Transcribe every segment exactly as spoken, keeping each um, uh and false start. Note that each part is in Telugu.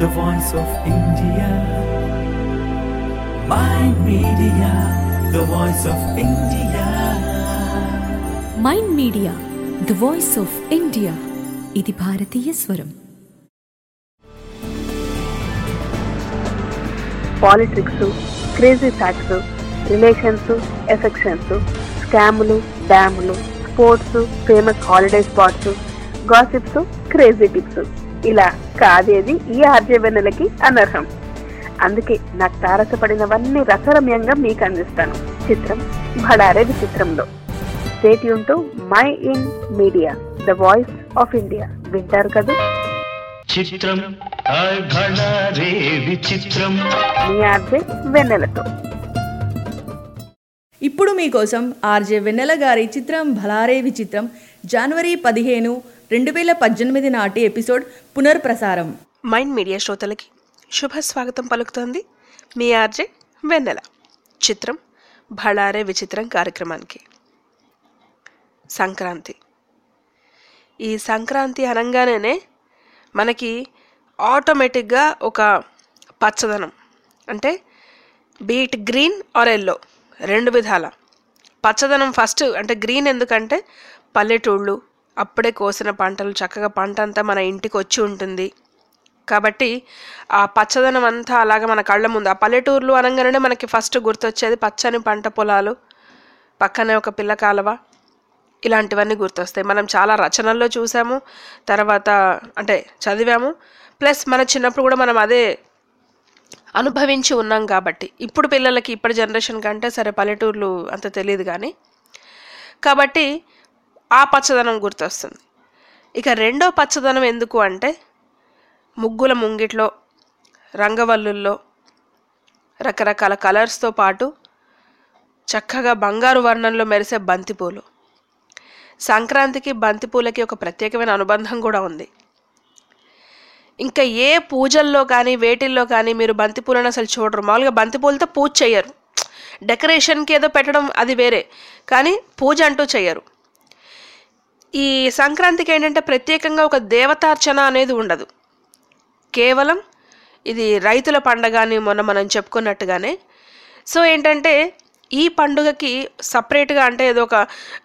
the voice of India. Mind Media, the voice of India. Mind media the voice of India. ఇది భారతీయ స్వరం. Politics, crazy facts, relations, affections, స్కాములు, డ్యాములు, sports, famous holiday spots, gossips, crazy tips, ఇలా కాదేది ఈ ఆర్జే వెన్నెలకి అనర్హం. అందుకే నాకు తారసపడినవన్నీ రసరమ్యంగా మీకు అందిస్తాను. చిత్రం భడారే విచిత్రంలో. Stay tune to mind media, the voice of India. వింటారు కదా? చిత్రం భడారే విచిత్రం మీ ఆర్జే వెన్నెలతో. ఇప్పుడు మీకోసం ఆర్జే వెన్నెల గారి చిత్రం భలారే విచిత్రం జనవరి పదిహేను రెండు వేల పద్దెనిమిది నాటి ఎపిసోడ్ పునర్ప్రసారం. మైండ్ మీడియా శ్రోతలకి శుభ స్వాగతం పలుకుతోంది మీ ఆర్జే వెన్నెల. చిత్రం భళారే విచిత్రం కార్యక్రమానికి. సంక్రాంతి. ఈ సంక్రాంతి అనగానే మనకి ఆటోమేటిక్గా ఒక పచ్చదనం, అంటే బీట్ గ్రీన్ ఆర్ ఎల్లో, రెండు విధాల పచ్చదనం. ఫస్ట్ అంటే గ్రీన్ ఎందుకంటే పల్లెటూళ్ళు, అప్పుడే కోసిన పంటలు, చక్కగా పంట అంతా మన ఇంటికి వచ్చి ఉంటుంది కాబట్టి ఆ పచ్చదనం అంతా అలాగా మన కళ్ళ ముందు. ఆ పల్లెటూర్లు అనగానే మనకి ఫస్ట్ గుర్తొచ్చేది పచ్చని పంట పొలాలు, పక్కనే ఒక పిల్ల కాలువ, ఇలాంటివన్నీ గుర్తొస్తాయి. మనం చాలా రచనల్లో చూసాము, తర్వాత అంటే చదివాము, ప్లస్ మన చిన్నప్పుడు కూడా మనం అదే అనుభవించి ఉన్నాం కాబట్టి. ఇప్పుడు పిల్లలకి ఇప్పటి జనరేషన్ కంటే సరే పల్లెటూర్లు అంత తెలియదు కానీ, కాబట్టి ఆ పచ్చదనం గుర్తొస్తుంది. ఇక రెండో పచ్చదనం ఎందుకు అంటే ముగ్గుల ముంగిట్లో, రంగవల్లుల్లో రకరకాల కలర్స్తో పాటు చక్కగా బంగారు వర్ణంలో మెరిసే బంతిపూలు. సంక్రాంతికి బంతిపూలకి ఒక ప్రత్యేకమైన అనుబంధం కూడా ఉంది. ఇంకా ఏ పూజల్లో కానీ వేటిల్లో కానీ మీరు బంతిపూలను అసలు చూడరు. మామూలుగా బంతిపూలతో పూజ చేయరు, డెకరేషన్కి ఏదో పెట్టడం అది వేరే, కానీ పూజ అంటూ చేయరు. ఈ సంక్రాంతికి ఏంటంటే ప్రత్యేకంగా ఒక దేవతార్చన అనేది ఉండదు, కేవలం ఇది రైతుల పండగ అని మొన్న మనం చెప్పుకున్నట్టుగానే. సో ఏంటంటే ఈ పండుగకి సపరేట్గా అంటే ఏదో ఒక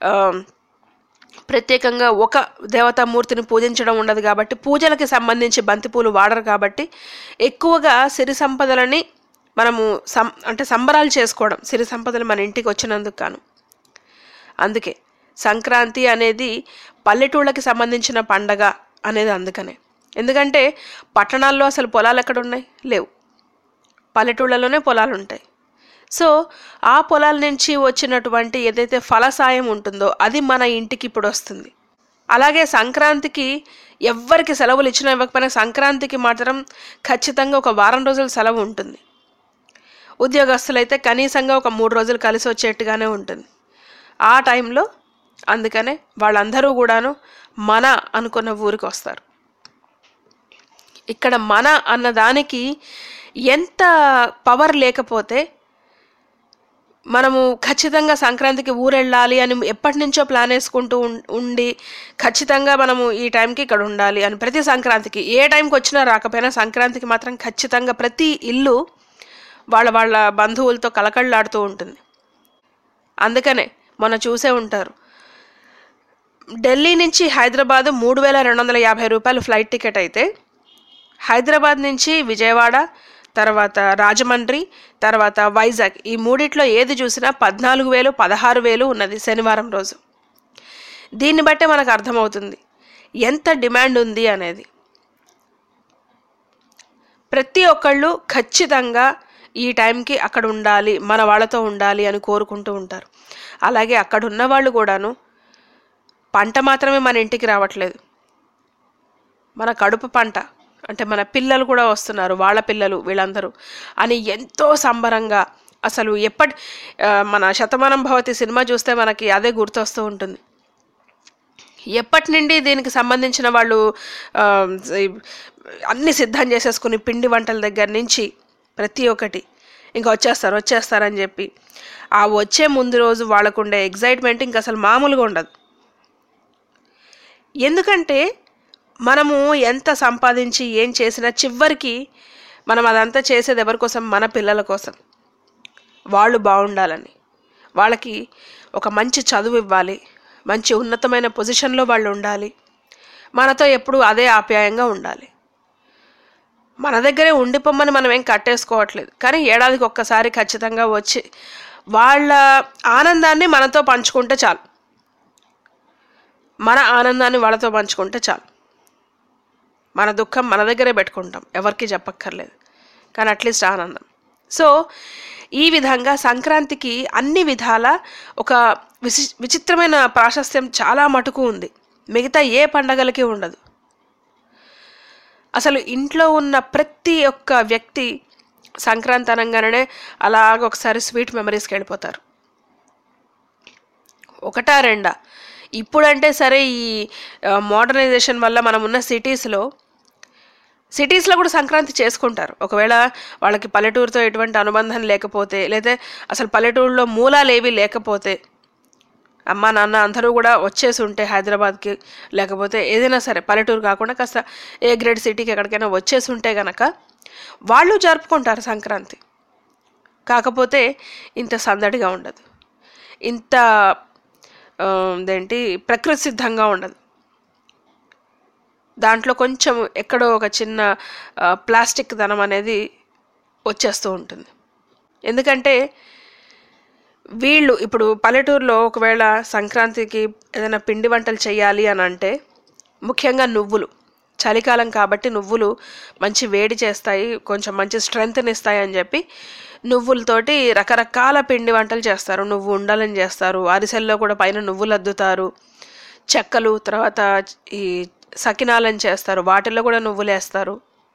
ప్రత్యేకంగా ఒక దేవతామూర్తిని పూజించడం ఉండదు కాబట్టి, పూజలకి సంబంధించి బంతిపూలు వాడరు కాబట్టి ఎక్కువగా సిరి సంపదలని మనము సం అంటే సంబరాలు చేసుకోవడం, సిరి సంపదలు మన ఇంటికి వచ్చినందుకు కాను. అందుకే సంక్రాంతి అనేది పల్లెటూళ్ళకి సంబంధించిన పండగ అనేది అందుకనే. ఎందుకంటే పట్టణాల్లో అసలు పొలాలు ఎక్కడ ఉన్నాయి? లేవు, పల్లెటూళ్ళలోనే పొలాలు ఉంటాయి. సో ఆ పొలాల నుంచి వచ్చినటువంటి ఏదైతే ఫలసాయం ఉంటుందో అది మన ఇంటికి ఇప్పుడు వస్తుంది. అలాగే సంక్రాంతికి ఎవ్వరికి సెలవులు ఇచ్చినా ఇవ్వకపోయినా సంక్రాంతికి మాత్రం ఖచ్చితంగా ఒక వారం రోజుల సెలవు ఉంటుంది. ఉద్యోగస్తులైతే కనీసంగా ఒక మూడు రోజులు కలిసి వచ్చేట్టుగానే ఉంటుంది ఆ టైంలో. అందుకనే వాళ్ళందరూ కూడాను మన అనుకున్న ఊరికి వస్తారు. ఇక్కడ మన అన్నదానికి ఎంత పవర్ లేకపోతే మనము ఖచ్చితంగా సంక్రాంతికి ఊరెళ్ళాలి అని ఎప్పటి నుంచో ప్లాన్ వేసుకుంటూ ఉండి ఖచ్చితంగా మనము ఈ టైంకి ఇక్కడ ఉండాలి అని ప్రతి సంక్రాంతికి ఏ టైంకి వచ్చినా రాకపోయినా సంక్రాంతికి మాత్రం ఖచ్చితంగా ప్రతి ఇల్లు వాళ్ళ వాళ్ళ బంధువులతో కలకళ్ళాడుతూ ఉంటుంది. అందుకనే మొన్న చూసే ఉంటారు, ఢిల్లీ నుంచి హైదరాబాద్ మూడు వేల రెండు వందల యాభై రూపాయలు ఫ్లైట్ టికెట్ అయితే హైదరాబాద్ నుంచి విజయవాడ, తర్వాత రాజమండ్రి, తర్వాత వైజాగ్, ఈ మూడిట్లో ఏది చూసినా పద్నాలుగు వేలు పదహారు వేలు ఉన్నది శనివారం రోజు. దీన్ని బట్టే మనకు అర్థమవుతుంది ఎంత డిమాండ్ ఉంది అనేది. ప్రతి ఒక్కళ్ళు ఖచ్చితంగా ఈ టైంకి అక్కడ ఉండాలి, మన వాళ్ళతో ఉండాలి అని కోరుకుంటూ ఉంటారు. అలాగే అక్కడ ఉన్న వాళ్ళు కూడాను పంట మాత్రమే మన ఇంటికి రావట్లేదు, మన కడుపు పంట అంటే మన పిల్లలు కూడా వస్తున్నారు, వాళ్ళ పిల్లలు వీళ్ళందరూ అని ఎంతో సంబరంగా. అసలు ఎప్పటి మన శతమానం భవతి సినిమా చూస్తే మనకి అదే గుర్తొస్తూ ఉంటుంది. ఎప్పటి నుండి దీనికి సంబంధించిన వాళ్ళు అన్నీ సిద్ధం చేసేసుకుని పిండి వంటల దగ్గర నుంచి ప్రతి ఒక్కటి ఇంకా వచ్చేస్తారు వచ్చేస్తారని చెప్పి ఆ వచ్చే ముందు రోజు వాళ్ళకు ఉండే ఎగ్జైట్మెంట్ ఇంకా అసలు మామూలుగా ఉండదు. ఎందుకంటే మనము ఎంత సంపాదించి ఏం చేసినా చివరికి మనం అదంతా చేసేది ఎవరి కోసం? మన పిల్లల కోసం. వాళ్ళు బాగుండాలని, వాళ్ళకి ఒక మంచి చదువు ఇవ్వాలి, మంచి ఉన్నతమైన పొజిషన్లో వాళ్ళు ఉండాలి, మనతో ఎప్పుడు అదే ఆప్యాయంగా ఉండాలి. మన దగ్గరే ఉండిపోమ్మని మనం ఏం కట్టేసుకోవట్లేదు, కానీ ఏడాదికి ఒక్కసారి ఖచ్చితంగా వచ్చి వాళ్ళ ఆనందాన్ని మనతో పంచుకుంటే చాలు, మన ఆనందాన్ని వాళ్ళతో పంచుకుంటే చాలు. మన దుఃఖం మన దగ్గరే పెట్టుకుంటాం, ఎవరికి చెప్పక్కర్లేదు, కానీ అట్లీస్ట్ ఆనందం. సో ఈ విధంగా సంక్రాంతికి అన్ని విధాల ఒక విచి విచిత్రమైన ప్రాశస్త్యం చాలా మటుకు ఉంది, మిగతా ఏ పండగలకి ఉండదు. అసలు ఇంట్లో ఉన్న ప్రతి ఒక్క వ్యక్తి సంక్రాంతి అనగానే అలాగ ఒకసారి స్వీట్ మెమరీస్కి వెళ్ళిపోతారు. ఒకటా రెండా? ఇప్పుడంటే సరే ఈ మోడర్నైజేషన్ వల్ల మనం ఉన్న సిటీస్లో సిటీస్లో కూడా సంక్రాంతి చేసుకుంటారు. ఒకవేళ వాళ్ళకి పల్లెటూరుతో ఎటువంటి అనుబంధం లేకపోతే, లేదా అసలు పల్లెటూరులో మూలాలు ఏవి లేకపోతే, అమ్మ నాన్న అందరూ కూడా వచ్చేసి ఉంటే హైదరాబాద్కి, లేకపోతే ఏదైనా సరే పల్లెటూరు కాకుండా కాస్త ఏ గ్రేడ్ సిటీకి ఎక్కడికైనా వచ్చేసి ఉంటే కనుక వాళ్ళు జరుపుకుంటారు సంక్రాంతి. కాకపోతే ఇంత సందడిగా ఉండదు, ఇంత ఇదేంటి ప్రకృతి సిద్ధంగా ఉండదు. దాంట్లో కొంచెం ఎక్కడో ఒక చిన్న ప్లాస్టిక్ ధనం అనేది వచ్చేస్తూ ఉంటుంది. ఎందుకంటే వీళ్ళు ఇప్పుడు పల్లెటూరులో ఒకవేళ సంక్రాంతికి ఏదైనా పిండి వంటలు చేయాలి అని అంటే ముఖ్యంగా నువ్వులు, చలికాలం కాబట్టి నువ్వులు మంచి వేడి చేస్తాయి, కొంచెం మంచి స్ట్రెంగ్త్ని ఇస్తాయి అని చెప్పి నువ్వులతోటి రకరకాల పిండి వంటలు చేస్తారు. నువ్వు ఉండలని చేస్తారు, అరిసెల్లో కూడా పైన నువ్వులు అద్దుతారు, చెక్కలు, తర్వాత ఈ సకినాలని చేస్తారు, వాటిల్లో కూడా నువ్వులు వేస్తారు.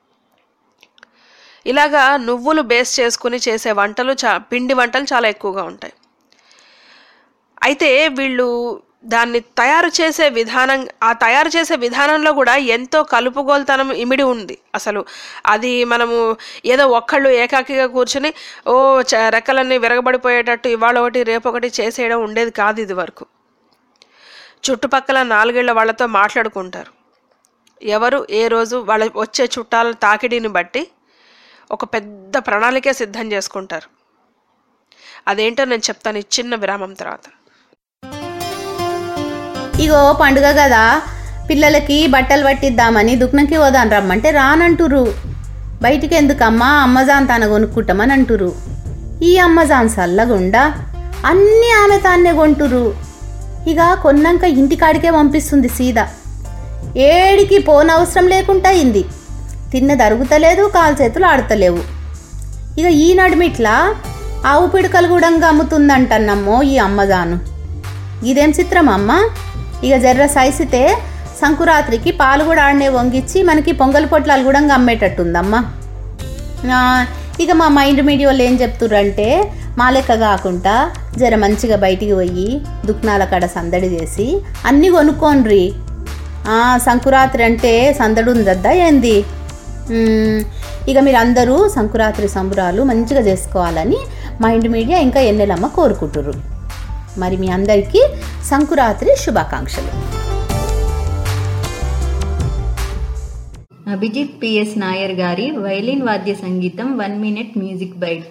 ఇలాగా నువ్వులు బేస్ చేసుకుని చేసే వంటలు చా పిండి వంటలు చాలా ఎక్కువగా ఉంటాయి. అయితే వీళ్ళు దాన్ని తయారు చేసే విధానం, ఆ తయారు చేసే విధానంలో కూడా ఎంతో కలుపుగోలుతనం ఇమిడి ఉంది. అసలు అది మనము ఏదో ఒక్కళ్ళు ఏకాకిగా కూర్చుని ఓ చ రెక్కలన్నీ విరగబడిపోయేటట్టు ఇవాళ ఒకటి రేపు ఒకటి చేసేయడం ఉండేది కాదు. ఇది వరకు చుట్టుపక్కల నాలుగేళ్ల వాళ్ళతో మాట్లాడుకుంటారు, ఎవరు ఏ రోజు వాళ్ళ వచ్చే చుట్టాల తాకిడిని బట్టి ఒక పెద్ద ప్రణాళికే సిద్ధం చేసుకుంటారు. అదేంటో నేను చెప్తాను ఈ చిన్న విరామం తర్వాత. ఇగో పండుగ కదా, పిల్లలకి బట్టలు పట్టిద్దామని దుఃఖంకి పోదాను రమ్మంటే రానంటురు. బయటికి ఎందుకమ్మా, అమ్మజాన్ తాన కొనుక్కుంటామని అంటురు. ఈ అమ్మజాన్ సల్లగుండా అన్నీ ఆమె తాన్నే కొంటురు. ఇక కొన్నాక ఇంటికాడికే పంపిస్తుంది సీదా. ఏడికి పోనవసరం లేకుండా అయింది. తిన్నది అరుగుతలేదు, కాలు చేతులు ఆడతలేవు. ఇక ఈ నడుమిట్లా ఆవు పిడకలు కూడా అమ్ముతుందంటన్నమ్మో ఈ అమ్మజాను. ఇదేం చిత్రం అమ్మ. ఇక జర్ర సైసితే సంకురాత్రికి పాలు కూడా ఆడనే వంగిచ్చి మనకి పొంగల్ పొట్లాలు కూడా అమ్మేటట్టుందమ్మా. ఇక మా మైండ్ మీడియాలో ఏం చెప్తుర్రంటే మా లెక్క కాకుండా జర మంచిగా బయటికి పోయి దుఃఖనాల కాడ సందడి చేసి అన్నీ కొనుక్కోండ్రి. సంకురాత్రి అంటే సందడి ఉందద్దా ఏంది? ఇక మీరు అందరూ సంకురాత్రి సంబరాలు మంచిగా చేసుకోవాలని మైండ్ మీడియా ఇంకా ఎన్నెలమ్మ కోరుకుంటుర్రు. మరి మీ అందరికీ సంకురాత్రి శుభాకాంక్షలు. అభిజిత్ పిఎస్ నాయర్ గారి వైలిన్ వాద్య సంగీతం one minute music bite.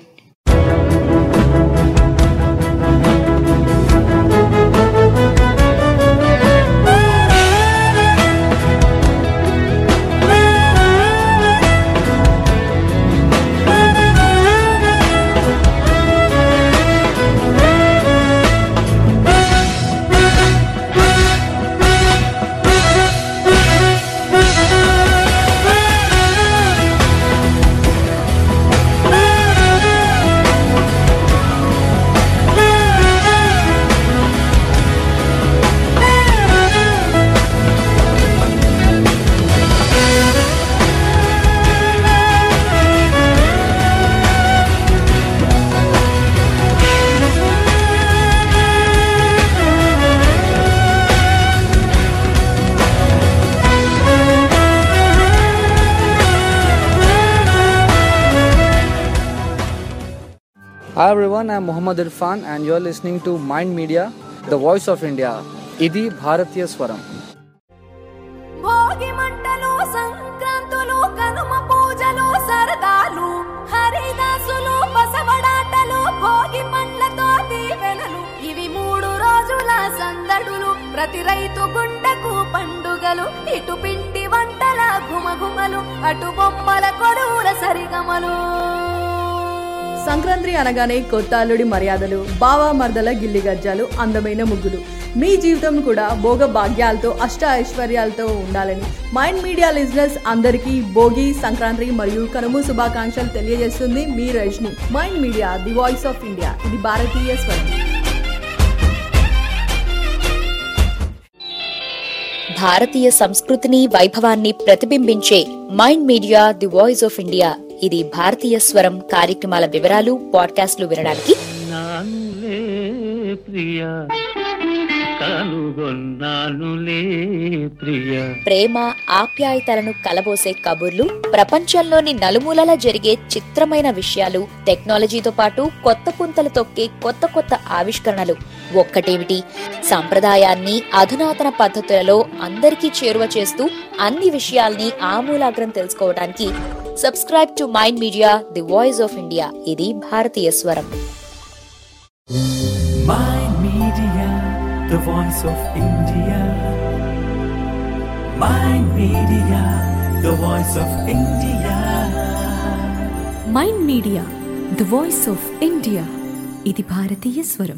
Hi everyone, I am Muhammad Irfan and you are listening to Mind Media, the voice of India. Idi Bharatiya Swaram. సందడులు ప్రతి రైతు గుండెకు పండుగలు ఇటు పిండి వంటల ఘుమఘుమలు అటు బొమ్మల కొలువుల సరిగమలు. సంక్రాంతి అనగానే కొత్త అల్లుడి మర్యాదలు, బావా మర్దల గిల్లి గజ్జాలు, అందమైన ముగ్గులు. మీ జీవితం కూడా భోగ భాగ్యాలతో అష్ట ఐశ్వర్యాలతో ఉండాలని మైండ్ మీడియా లిజనర్స్ అందరికీ భోగి, సంక్రాంతి మరియు కనుమ శుభాకాంక్షలు తెలియజేస్తుంది మీ Rajani. Mind media, the voice of India, ఇది భారతీయ స్వరం. భారతీయ సంస్కృతిని, వైభవాన్ని ప్రతిబింబించే mind media, the voice of India, ఇది భారతీయ స్వరం కార్యక్రమాల వివరాలు, పాడ్కాస్ట్లు వినడానికి నానులే ప్రియా కనుగొన్నానులే ప్రియా. ప్రేమ ఆప్యాయతలను కలబోసే కబుర్లు, ప్రపంచంలోని నలుమూలల జరిగే చిత్రమైన విషయాలు, టెక్నాలజీతో పాటు కొత్త పుంతలు తొక్కే కొత్త కొత్త ఆవిష్కరణలు. ఒక్కటేమిటి, సంప్రదాయాన్ని అధునాతన పద్ధతులలో అందరికీ చేరువ చేస్తూ అన్ని విషయాల్ని ఆమూలాగ్రం తెలుసుకోవడానికి subscribe to mind media, the voice of India, ఇది భారతీయ స్వరం. Mind Media, the voice of India. Mind Media, the voice of India. Mind media, the voice of India, ఇది భారతీయ స్వరం.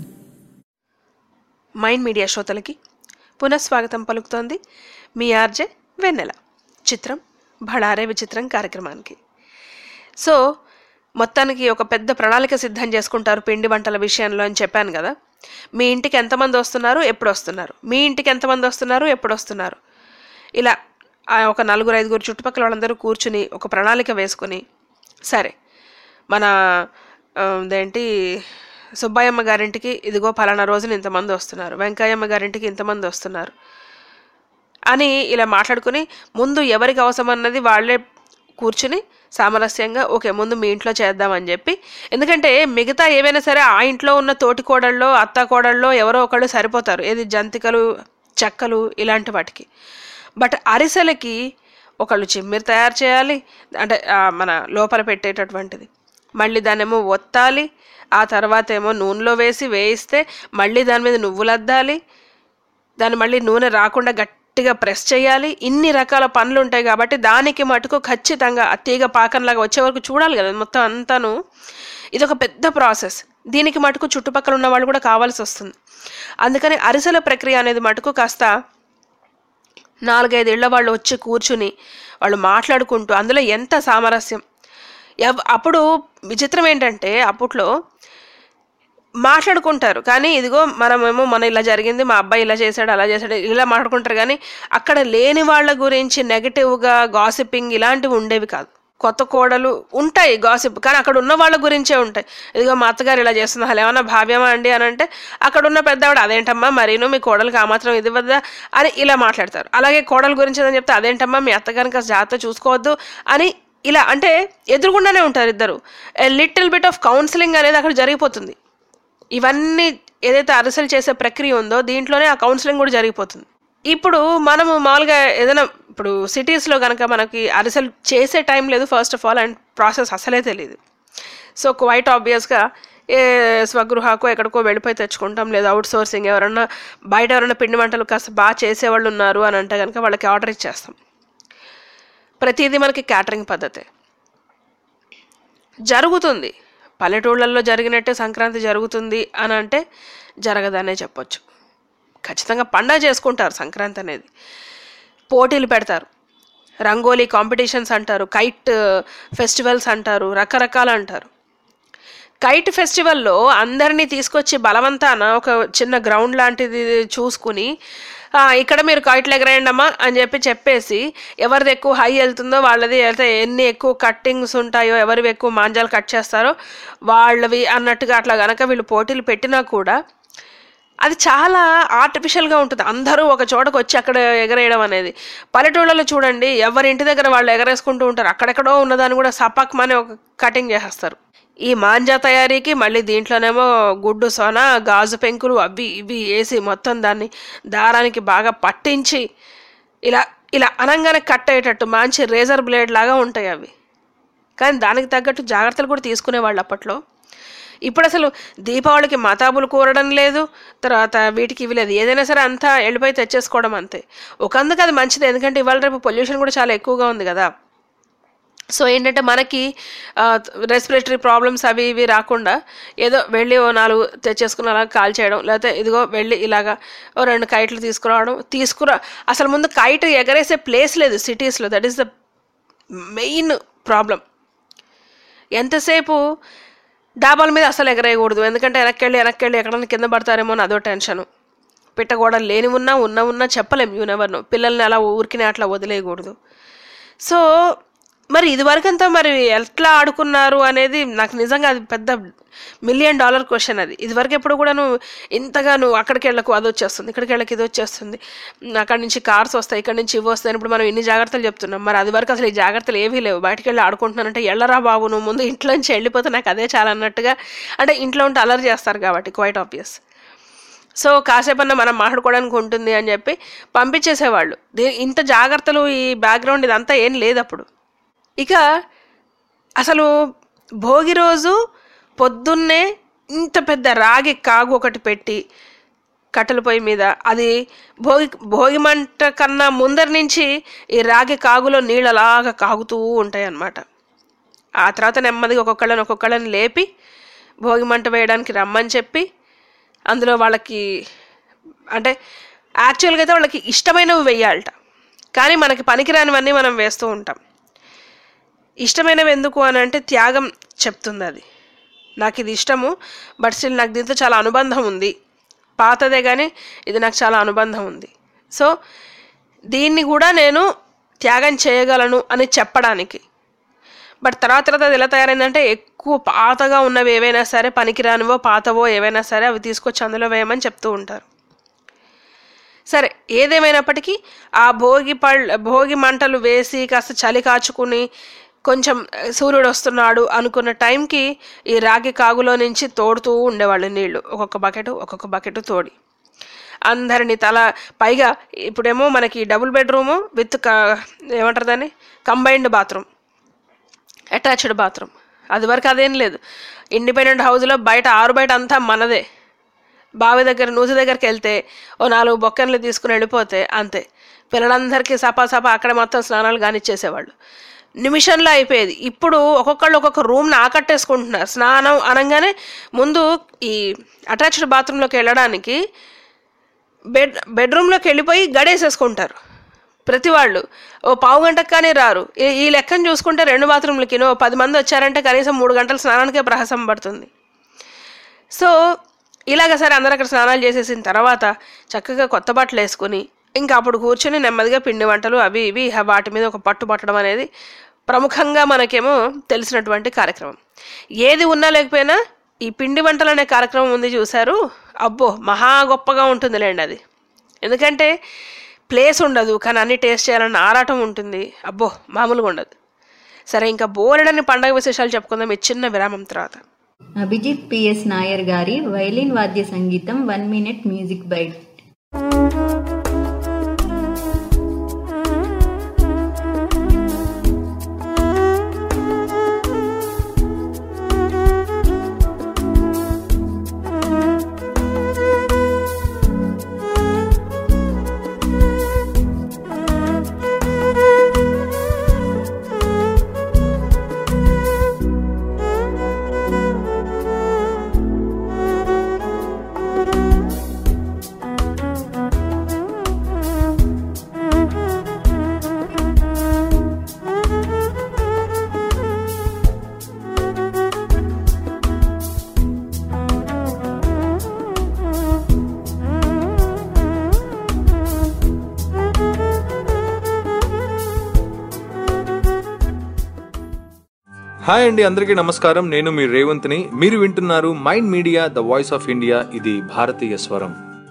మైండ్ మీడియా శ్రోతలకి పునఃస్వాగతం పలుకుతోంది మీ ఆర్జే వెన్నెల. చిత్రం భళారే విచిత్రం కార్యక్రమానికి. సో మొత్తానికి ఒక పెద్ద ప్రణాళిక సిద్ధం చేసుకుంటారు పిండి వంటల విషయంలో అని చెప్పాను కదా. మీ ఇంటికి ఎంతమంది వస్తున్నారు, ఎప్పుడు వస్తున్నారు, మీ ఇంటికి ఎంతమంది వస్తున్నారు, ఎప్పుడు వస్తున్నారు, ఇలా ఒక నలుగురు ఐదుగురు చుట్టుపక్కల వాళ్ళందరూ కూర్చుని ఒక ప్రణాళిక వేసుకుని, సరే మన అదేంటి సుబ్బయ్యమ్మ గారింటికి ఇదిగో పలానా రోజున ఇంతమంది వస్తున్నారు, వెంకయ్యమ్మ గారింటికి ఇంతమంది వస్తున్నారు అని ఇలా మాట్లాడుకుని ముందు ఎవరికి అవసరం అన్నది వాళ్ళే కూర్చుని సామరస్యంగా ఓకే ముందు మీ ఇంట్లో చేద్దామని చెప్పి. ఎందుకంటే మిగతా ఏవైనా సరే ఆ ఇంట్లో ఉన్న తోటి కోడళ్ళలో అత్త కోడళ్ళలో ఎవరో ఒకళ్ళు సరిపోతారు, ఏది జంతికలు చెక్కలు ఇలాంటి వాటికి. బట్ అరిసెలకి ఒకళ్ళు చిమ్మిరి తయారు చేయాలి, అంటే మన లోపల పెట్టేటటువంటిది, మళ్ళీ దాన్నేమో ఒత్తాలి, ఆ తర్వాత ఏమో నూనెలో వేసి వేయిస్తే మళ్ళీ దాని మీద నువ్వులు అద్దాలి, దాన్ని మళ్ళీ నూనె రాకుండా గట్టి గట్టిగా ప్రెస్ చేయాలి. ఇన్ని రకాల పనులు ఉంటాయి కాబట్టి దానికి మటుకు ఖచ్చితంగా ఆ తీగ పాకంలాగా వచ్చే వరకు చూడాలి కదా మొత్తం అంతాను. ఇది ఒక పెద్ద ప్రాసెస్. దీనికి మటుకు చుట్టుపక్కల ఉన్న వాళ్ళు కూడా కావాల్సి వస్తుంది. అందుకని అరిసెల ప్రక్రియ అనేది మటుకు కాస్త నాలుగైదేళ్ల వాళ్ళు వచ్చి కూర్చుని వాళ్ళు మాట్లాడుకుంటూ అందులో ఎంత సామరస్యం. అప్పుడు విచిత్రం ఏంటంటే అప్పట్లో మాట్లాడుకుంటారు కానీ ఇదిగో మనమేమో మన ఇలా జరిగింది, మా అబ్బాయి ఇలా చేశాడు అలా చేశాడు ఇలా మాట్లాడుకుంటారు, కానీ అక్కడ లేని వాళ్ళ గురించి నెగటివ్గా గాసిపింగ్ ఇలాంటివి ఉండేవి కాదు. కొత్త కోడలు ఉంటాయి గాసిప్, కానీ అక్కడ ఉన్న వాళ్ళ గురించే ఉంటాయి. ఇదిగో మా అత్తగారు ఇలా చేస్తున్నా అలా ఏమన్నా భావ్యమా అండి అని అంటే అక్కడ ఉన్న పెద్దవాడు అదేంటమ్మా మరీను మీ కోడలికి ఆ మాత్రం ఇది వద్దా అని ఇలా మాట్లాడతారు. అలాగే కోడల గురించి అని చెప్తే అదేంటమ్మా మీ అత్తగారిని కాస్త జాగ్రత్త చూసుకోవద్దు అని ఇలా, అంటే ఎదురుగుండానే ఉంటారు ఇద్దరు. లిటిల్ బిట్ ఆఫ్ కౌన్సిలింగ్ అనేది అక్కడ జరిగిపోతుంది. ఇవన్నీ ఏదైతే అరిసెలు చేసే ప్రక్రియ ఉందో దీంట్లోనే ఆ కౌన్సిలింగ్ కూడా జరిగిపోతుంది. ఇప్పుడు మనము మామూలుగా ఏదైనా ఇప్పుడు సిటీస్లో కనుక మనకి అరిసెలు చేసే టైం లేదు first of all, and process అసలే తెలియదు. సో క్వైట్ ఆబ్వియస్గా ఏ స్వగృహకో ఎక్కడికో వెళ్ళిపోయి తెచ్చుకుంటాం, లేదా అవుట్ సోర్సింగ్ ఎవరన్నా బయట ఎవరైనా పిండి వంటలు కాస్త బాగా చేసేవాళ్ళు ఉన్నారు అని అంటే కనుక వాళ్ళకి ఆర్డర్ ఇచ్చేస్తాం. ప్రతిదీ మనకి క్యాటరింగ్ పద్ధతే జరుగుతుంది. పల్లెటూళ్ళల్లో జరిగినట్టే సంక్రాంతి జరుగుతుంది అని అంటే జరగదనే చెప్పొచ్చు. ఖచ్చితంగా పండగ చేసుకుంటారు సంక్రాంతి అనేది, పోటీలు పెడతారు, రంగోలీ కాంపిటీషన్స్ అంటారు, కైట్ ఫెస్టివల్స్ అంటారు, రకరకాలు అంటారు. కైట్ ఫెస్టివల్లో అందరినీ తీసుకొచ్చి బలవంతాన ఒక చిన్న గ్రౌండ్ లాంటిది చూసుకుని ఇక్కడ మీరు కైట్లు ఎగరేయండి అమ్మా అని చెప్పి చెప్పేసి ఎవరిది ఎక్కువ హై వెళ్తుందో వాళ్ళది, అయితే ఎన్ని ఎక్కువ కట్టింగ్స్ ఉంటాయో ఎవరివి ఎక్కువ మాంజాలు కట్ చేస్తారో వాళ్ళవి అన్నట్టుగా అట్లా కనుక వీళ్ళు పోటీలు పెట్టినా కూడా అది చాలా ఆర్టిఫిషియల్గా ఉంటుంది. అందరూ ఒక చోటకు వచ్చి అక్కడ ఎగరేయడం అనేది. పల్లెటూళ్ళలో చూడండి ఎవరి ఇంటి దగ్గర వాళ్ళు ఎగరేసుకుంటూ ఉంటారు, అక్కడెక్కడో ఉన్నదాన్ని కూడా సపక్మని ఒక కటింగ్ చేసేస్తారు. ఈ మాంజా తయారీకి మళ్ళీ దీంట్లోనేమో గుడ్డు సొన గాజు పెంకులు అవి ఇవి వేసి మొత్తం దాన్ని దారానికి బాగా పట్టించి ఇలా ఇలా అనంగానే కట్ అయ్యేటట్టు మంచి రేజర్ బ్లేడ్ లాగా ఉంటాయి అవి. కానీ దానికి తగ్గట్టు జాగ్రత్తలు కూడా తీసుకునేవాళ్ళు అప్పట్లో. ఇప్పుడు అసలు దీపావళికి మతాబులు కూరడం లేదు, తర్వాత వీటికి ఇవి లేదు, ఏదైనా సరే అంతా వెళ్ళిపోయి తెచ్చేసుకోవడం అంతే. ఒకందుకు అది మంచిది, ఎందుకంటే ఇవాళ రేపు పొల్యూషన్ కూడా చాలా ఎక్కువగా ఉంది కదా. సో ఏంటంటే మనకి రెస్పిరేటరీ ప్రాబ్లమ్స్ అవి ఇవి రాకుండా ఏదో వెళ్ళి ఓ నాలుగు తెచ్చేసుకుని అలా కాల్ చేయడం, లేకపోతే ఇదిగో వెళ్ళి ఇలాగా ఓ రెండు కైట్లు తీసుకురావడం. తీసుకురా అసలు ముందు కైట్ ఎగరేసే ప్లేస్ లేదు సిటీస్లో, that is the main problem. ఎంతసేపు డాబాల మీద అసలు ఎగరేయకూడదు, ఎందుకంటే వెనక్కెళ్ళి వెనక్కెళ్ళి ఎక్కడన్నా కింద పడతారేమో అని అదో టెన్షను. పిట్టగోడలు లేని ఉన్నా ఉన్న ఉన్నా చెప్పలేం, యూ నెవర్ నో. పిల్లల్ని అలా ఊరికినే అట్లా వదిలేయకూడదు. సో మరి ఇదివరకంతా మరి ఎట్లా ఆడుకున్నారు అనేది నాకు నిజంగా అది పెద్ద మిలియన్ డాలర్ క్వశ్చన్. అది ఇదివరకు ఎప్పుడు కూడా నువ్వు ఇంతగా నువ్వు అక్కడికి వెళ్ళకు అది వచ్చేస్తుంది, ఇక్కడికి వెళ్ళకి ఇది వచ్చేస్తుంది, అక్కడి నుంచి కార్స్ వస్తాయి, ఇక్కడి నుంచి ఇవి వస్తాయి, ఇప్పుడు మనం ఇన్ని జాగ్రత్తలు చెప్తున్నాం. మరి అది వరకు అసలు ఈ జాగ్రత్తలు ఏవీ లేవు. బయటకు వెళ్ళి ఆడుకుంటున్నానంటే ఎళ్ళరా బాబు నువ్వు ముందు ఇంట్లో నుంచి వెళ్ళిపోతే నాకు అదే చాలా అన్నట్టుగా, అంటే ఇంట్లో ఉంటే అలర్ చేస్తారు కాబట్టి క్వైట్ ఆబ్వియస్. సో కాసేపన్నా మనం మాట్లాడుకోవడానికి ఉంటుంది అని చెప్పి పంపించేసేవాళ్ళు. ఇంత జాగ్రత్తలు ఈ బ్యాక్గ్రౌండ్ ఇదంతా ఏం లేదు అప్పుడు. ఇక అసలు భోగి రోజు పొద్దున్నే ఇంత పెద్ద రాగి కాగు ఒకటి పెట్టి కట్టెల పొయ్యి మీద, అది భోగి భోగి మంట కన్నా ముందరి నుంచి ఈ రాగి కాగులో నీళ్ళు అలాగా కాగుతూ ఉంటాయి అన్నమాట. ఆ తర్వాత నెమ్మదిగా ఒక్కొక్కళ్ళని ఒక్కొక్కళ్ళని లేపి భోగి మంట వేయడానికి రమ్మని చెప్పి, అందులో వాళ్ళకి అంటే యాక్చువల్గా అయితే వాళ్ళకి ఇష్టమైనవి వేయాలట, కానీ మనకి పనికిరానివన్నీ మనం వేస్తూ ఉంటాం. ఇష్టమైనవి ఎందుకు అని అంటే త్యాగం చెప్తుంది అది. నాకు ఇది ఇష్టము, బట్ స్టిల్ నాకు దీంతో చాలా అనుబంధం ఉంది, పాతదే కానీ ఇది నాకు చాలా అనుబంధం ఉంది, సో దీన్ని కూడా నేను త్యాగం చేయగలను అని చెప్పడానికి. బట్ తర్వాత తర్వాత అది ఎలా తయారైందంటే ఎక్కువ పాతగా ఉన్నవి ఏవైనా సరే, పనికిరానివో పాతవో ఏవైనా సరే అవి తీసుకొచ్చి అందులో వేయమని చెప్తూ ఉంటారు. సరే ఏదేమైనప్పటికీ ఆ భోగి పళ్ళ భోగి మంటలు వేసి కాస్త చలి కాచుకుని కొంచెం సూర్యుడు వస్తున్నాడు అనుకున్న టైంకి ఈ రాగి కాగులో నుంచి తోడుతూ ఉండేవాళ్ళు నీళ్ళు, ఒక్కొక్క బకెట్ ఒక్కొక్క బకెట్ తోడి అందరినీ తల. పైగా ఇప్పుడేమో మనకి డబుల్ బెడ్రూము విత్ ఏమంటారు దాన్ని కంబైన్డ్ బాత్రూమ్, అటాచ్డ్ బాత్రూమ్. అది వరకు అదేం లేదు. ఇండిపెండెంట్ హౌస్లో బయట ఆరు బయట అంతా మనదే. బావి దగ్గర నూతి దగ్గరికి వెళ్తే ఓ నాలుగు బొక్కన్లు తీసుకుని వెళ్ళిపోతే అంతే, పిల్లలందరికీ సపా సపా అక్కడ మొత్తం స్నానాలు కానిచ్చేసేవాళ్ళు, నిమిషంలో అయిపోయేది. ఇప్పుడు ఒక్కొక్కళ్ళు ఒక్కొక్క రూమ్ని ఆకట్టేసుకుంటున్నారు. స్నానం అనగానే ముందు ఈ అటాచ్డ్ బాత్రూంలోకి వెళ్ళడానికి బెడ్ బెడ్రూమ్లోకి వెళ్ళిపోయి గడేసేసుకుంటారు ప్రతి వాళ్ళు. ఓ పావు గంటకు కానీ రారు. ఈ లెక్కను చూసుకుంటే రెండు బాత్రూమ్లకి ఓ పది మంది వచ్చారంటే కనీసం మూడు గంటల స్నానానికే ప్రహసం పడుతుంది. సో ఇలాగ సరే అందరూ అక్కడ స్నానాలు చేసేసిన తర్వాత చక్కగా కొత్త బట్టలు వేసుకుని ఇంకా అప్పుడు కూర్చొని నెమ్మదిగా పిండి వంటలు అవి ఇవి వాటి మీద ఒక పట్టు పట్టడం అనేది ప్రముఖంగా మనకేమో తెలిసినటువంటి కార్యక్రమం. ఏది ఉన్నా లేకపోయినా ఈ పిండి వంటలు అనే కార్యక్రమం ఉంది చూశారు, అబ్బో మహా గొప్పగా ఉంటుందిలేండి అది. ఎందుకంటే ప్లేస్ ఉండదు కానీ అన్ని టేస్ట్ చేయాలన్న ఆరాటం ఉంటుంది, అబ్బో మామూలుగా ఉండదు. సరే ఇంకా బోలెడని పండగ విశేషాలు చెప్పుకుందాం ఈ చిన్న విరామం తర్వాత. అభిజిత్ పిఎస్ నాయర్ గారి వైలిన్ వాద్య సంగీతం one minute music bite. Hi అండి, అందరికీ నమస్కారం. నేను మీ రేవంత్ని. మీరు వింటున్నారు mind media the voice of India. ఇది భారతీయ స్వరం.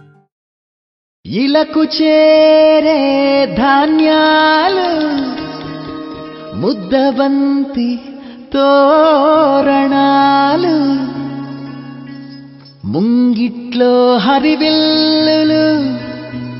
ఇలకు చేరే ధాన్యాలు ముద్దబంతి తోరణాలు ముంగిట్లో హరివిల్లులు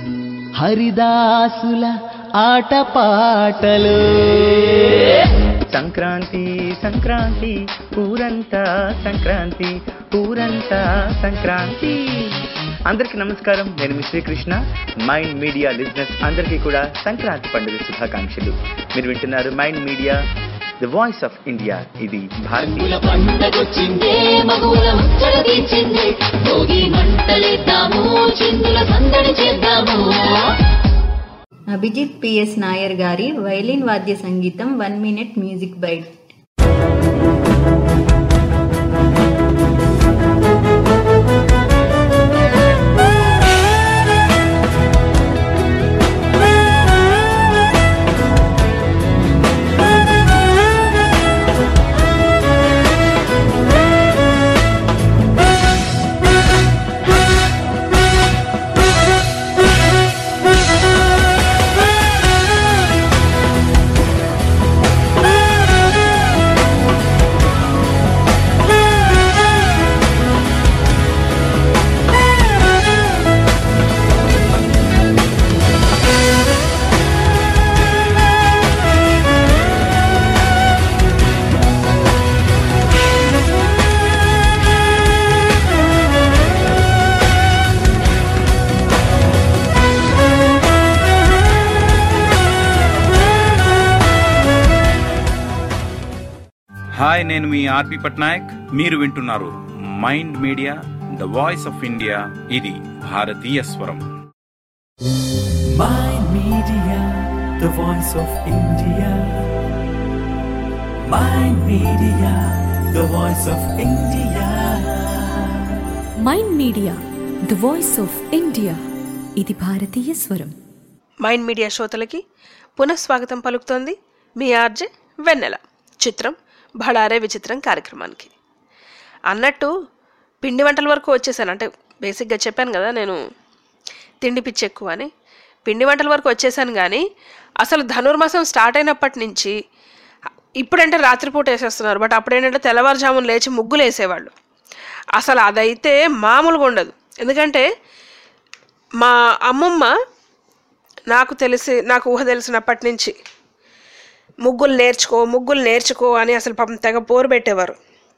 హరిదాసుల ఆటపాటలు సంక్రాంతి సంక్రాంతి ఊరంతా సంక్రాంతి ఊరంతా సంక్రాంతి. అందరికీ నమస్కారం, నేను మీ శ్రీకృష్ణ. మైండ్ మీడియా లిజినెస్ అందరికీ కూడా సంక్రాంతి పండుగ శుభాకాంక్షలు. మీరు వింటున్నారు mind media the voice of India. ఇది భారతీయ పండగొచ్చిందే మగువుల ముచ్చట తీర్చిందే, భోగి మంటలేద్దాము చిందుల సందడి చేద్దాము. అభిజిత్ పిఎస్ నాయర్ గారి వైలిన్ వాద్య సంగీతం one minute music bite. Hi, నేను మీ ఆర్పి పట్నాయక్. మీరు వింటున్నారు mind media the voice of India. ఇది భారతీయ స్వరం. Mind media the voice of India. Mind media the voice of India. Mind media the voice of India. ఇది భారతీయ స్వరం. మైండ్ మీడియా శ్రోతలకి పునఃస్వాగతం పలుకుతోంది మీ ఆర్జే వెన్నెల. చిత్రం భళారే విచిత్రం కార్యక్రమానికి. అన్నట్టు పిండి వంటల వరకు వచ్చేసాను. అంటే బేసిక్గా చెప్పాను కదా నేను తిండి పిచ్చి ఎక్కువ అని. పిండి వంటల వరకు వచ్చేసాను, కానీ అసలు ధనుర్మాసం స్టార్ట్ అయినప్పటి నుంచి ఇప్పుడంటే రాత్రిపూట వేసేస్తున్నారు, బట్ అప్పుడు ఏంటంటే తెల్లవారుజామున లేచి ముగ్గులు వేసేవాళ్ళు. అసలు అదైతే మామూలుగా ఉండదు. ఎందుకంటే మా అమ్మమ్మ నాకు తెలిసి నాకు ఊహ తెలిసినప్పటి నుంచి ముగ్గులు నేర్చుకో ముగ్గులు నేర్చుకో అని అసలు పాపం తెగ పోరు పెట్టేవారు.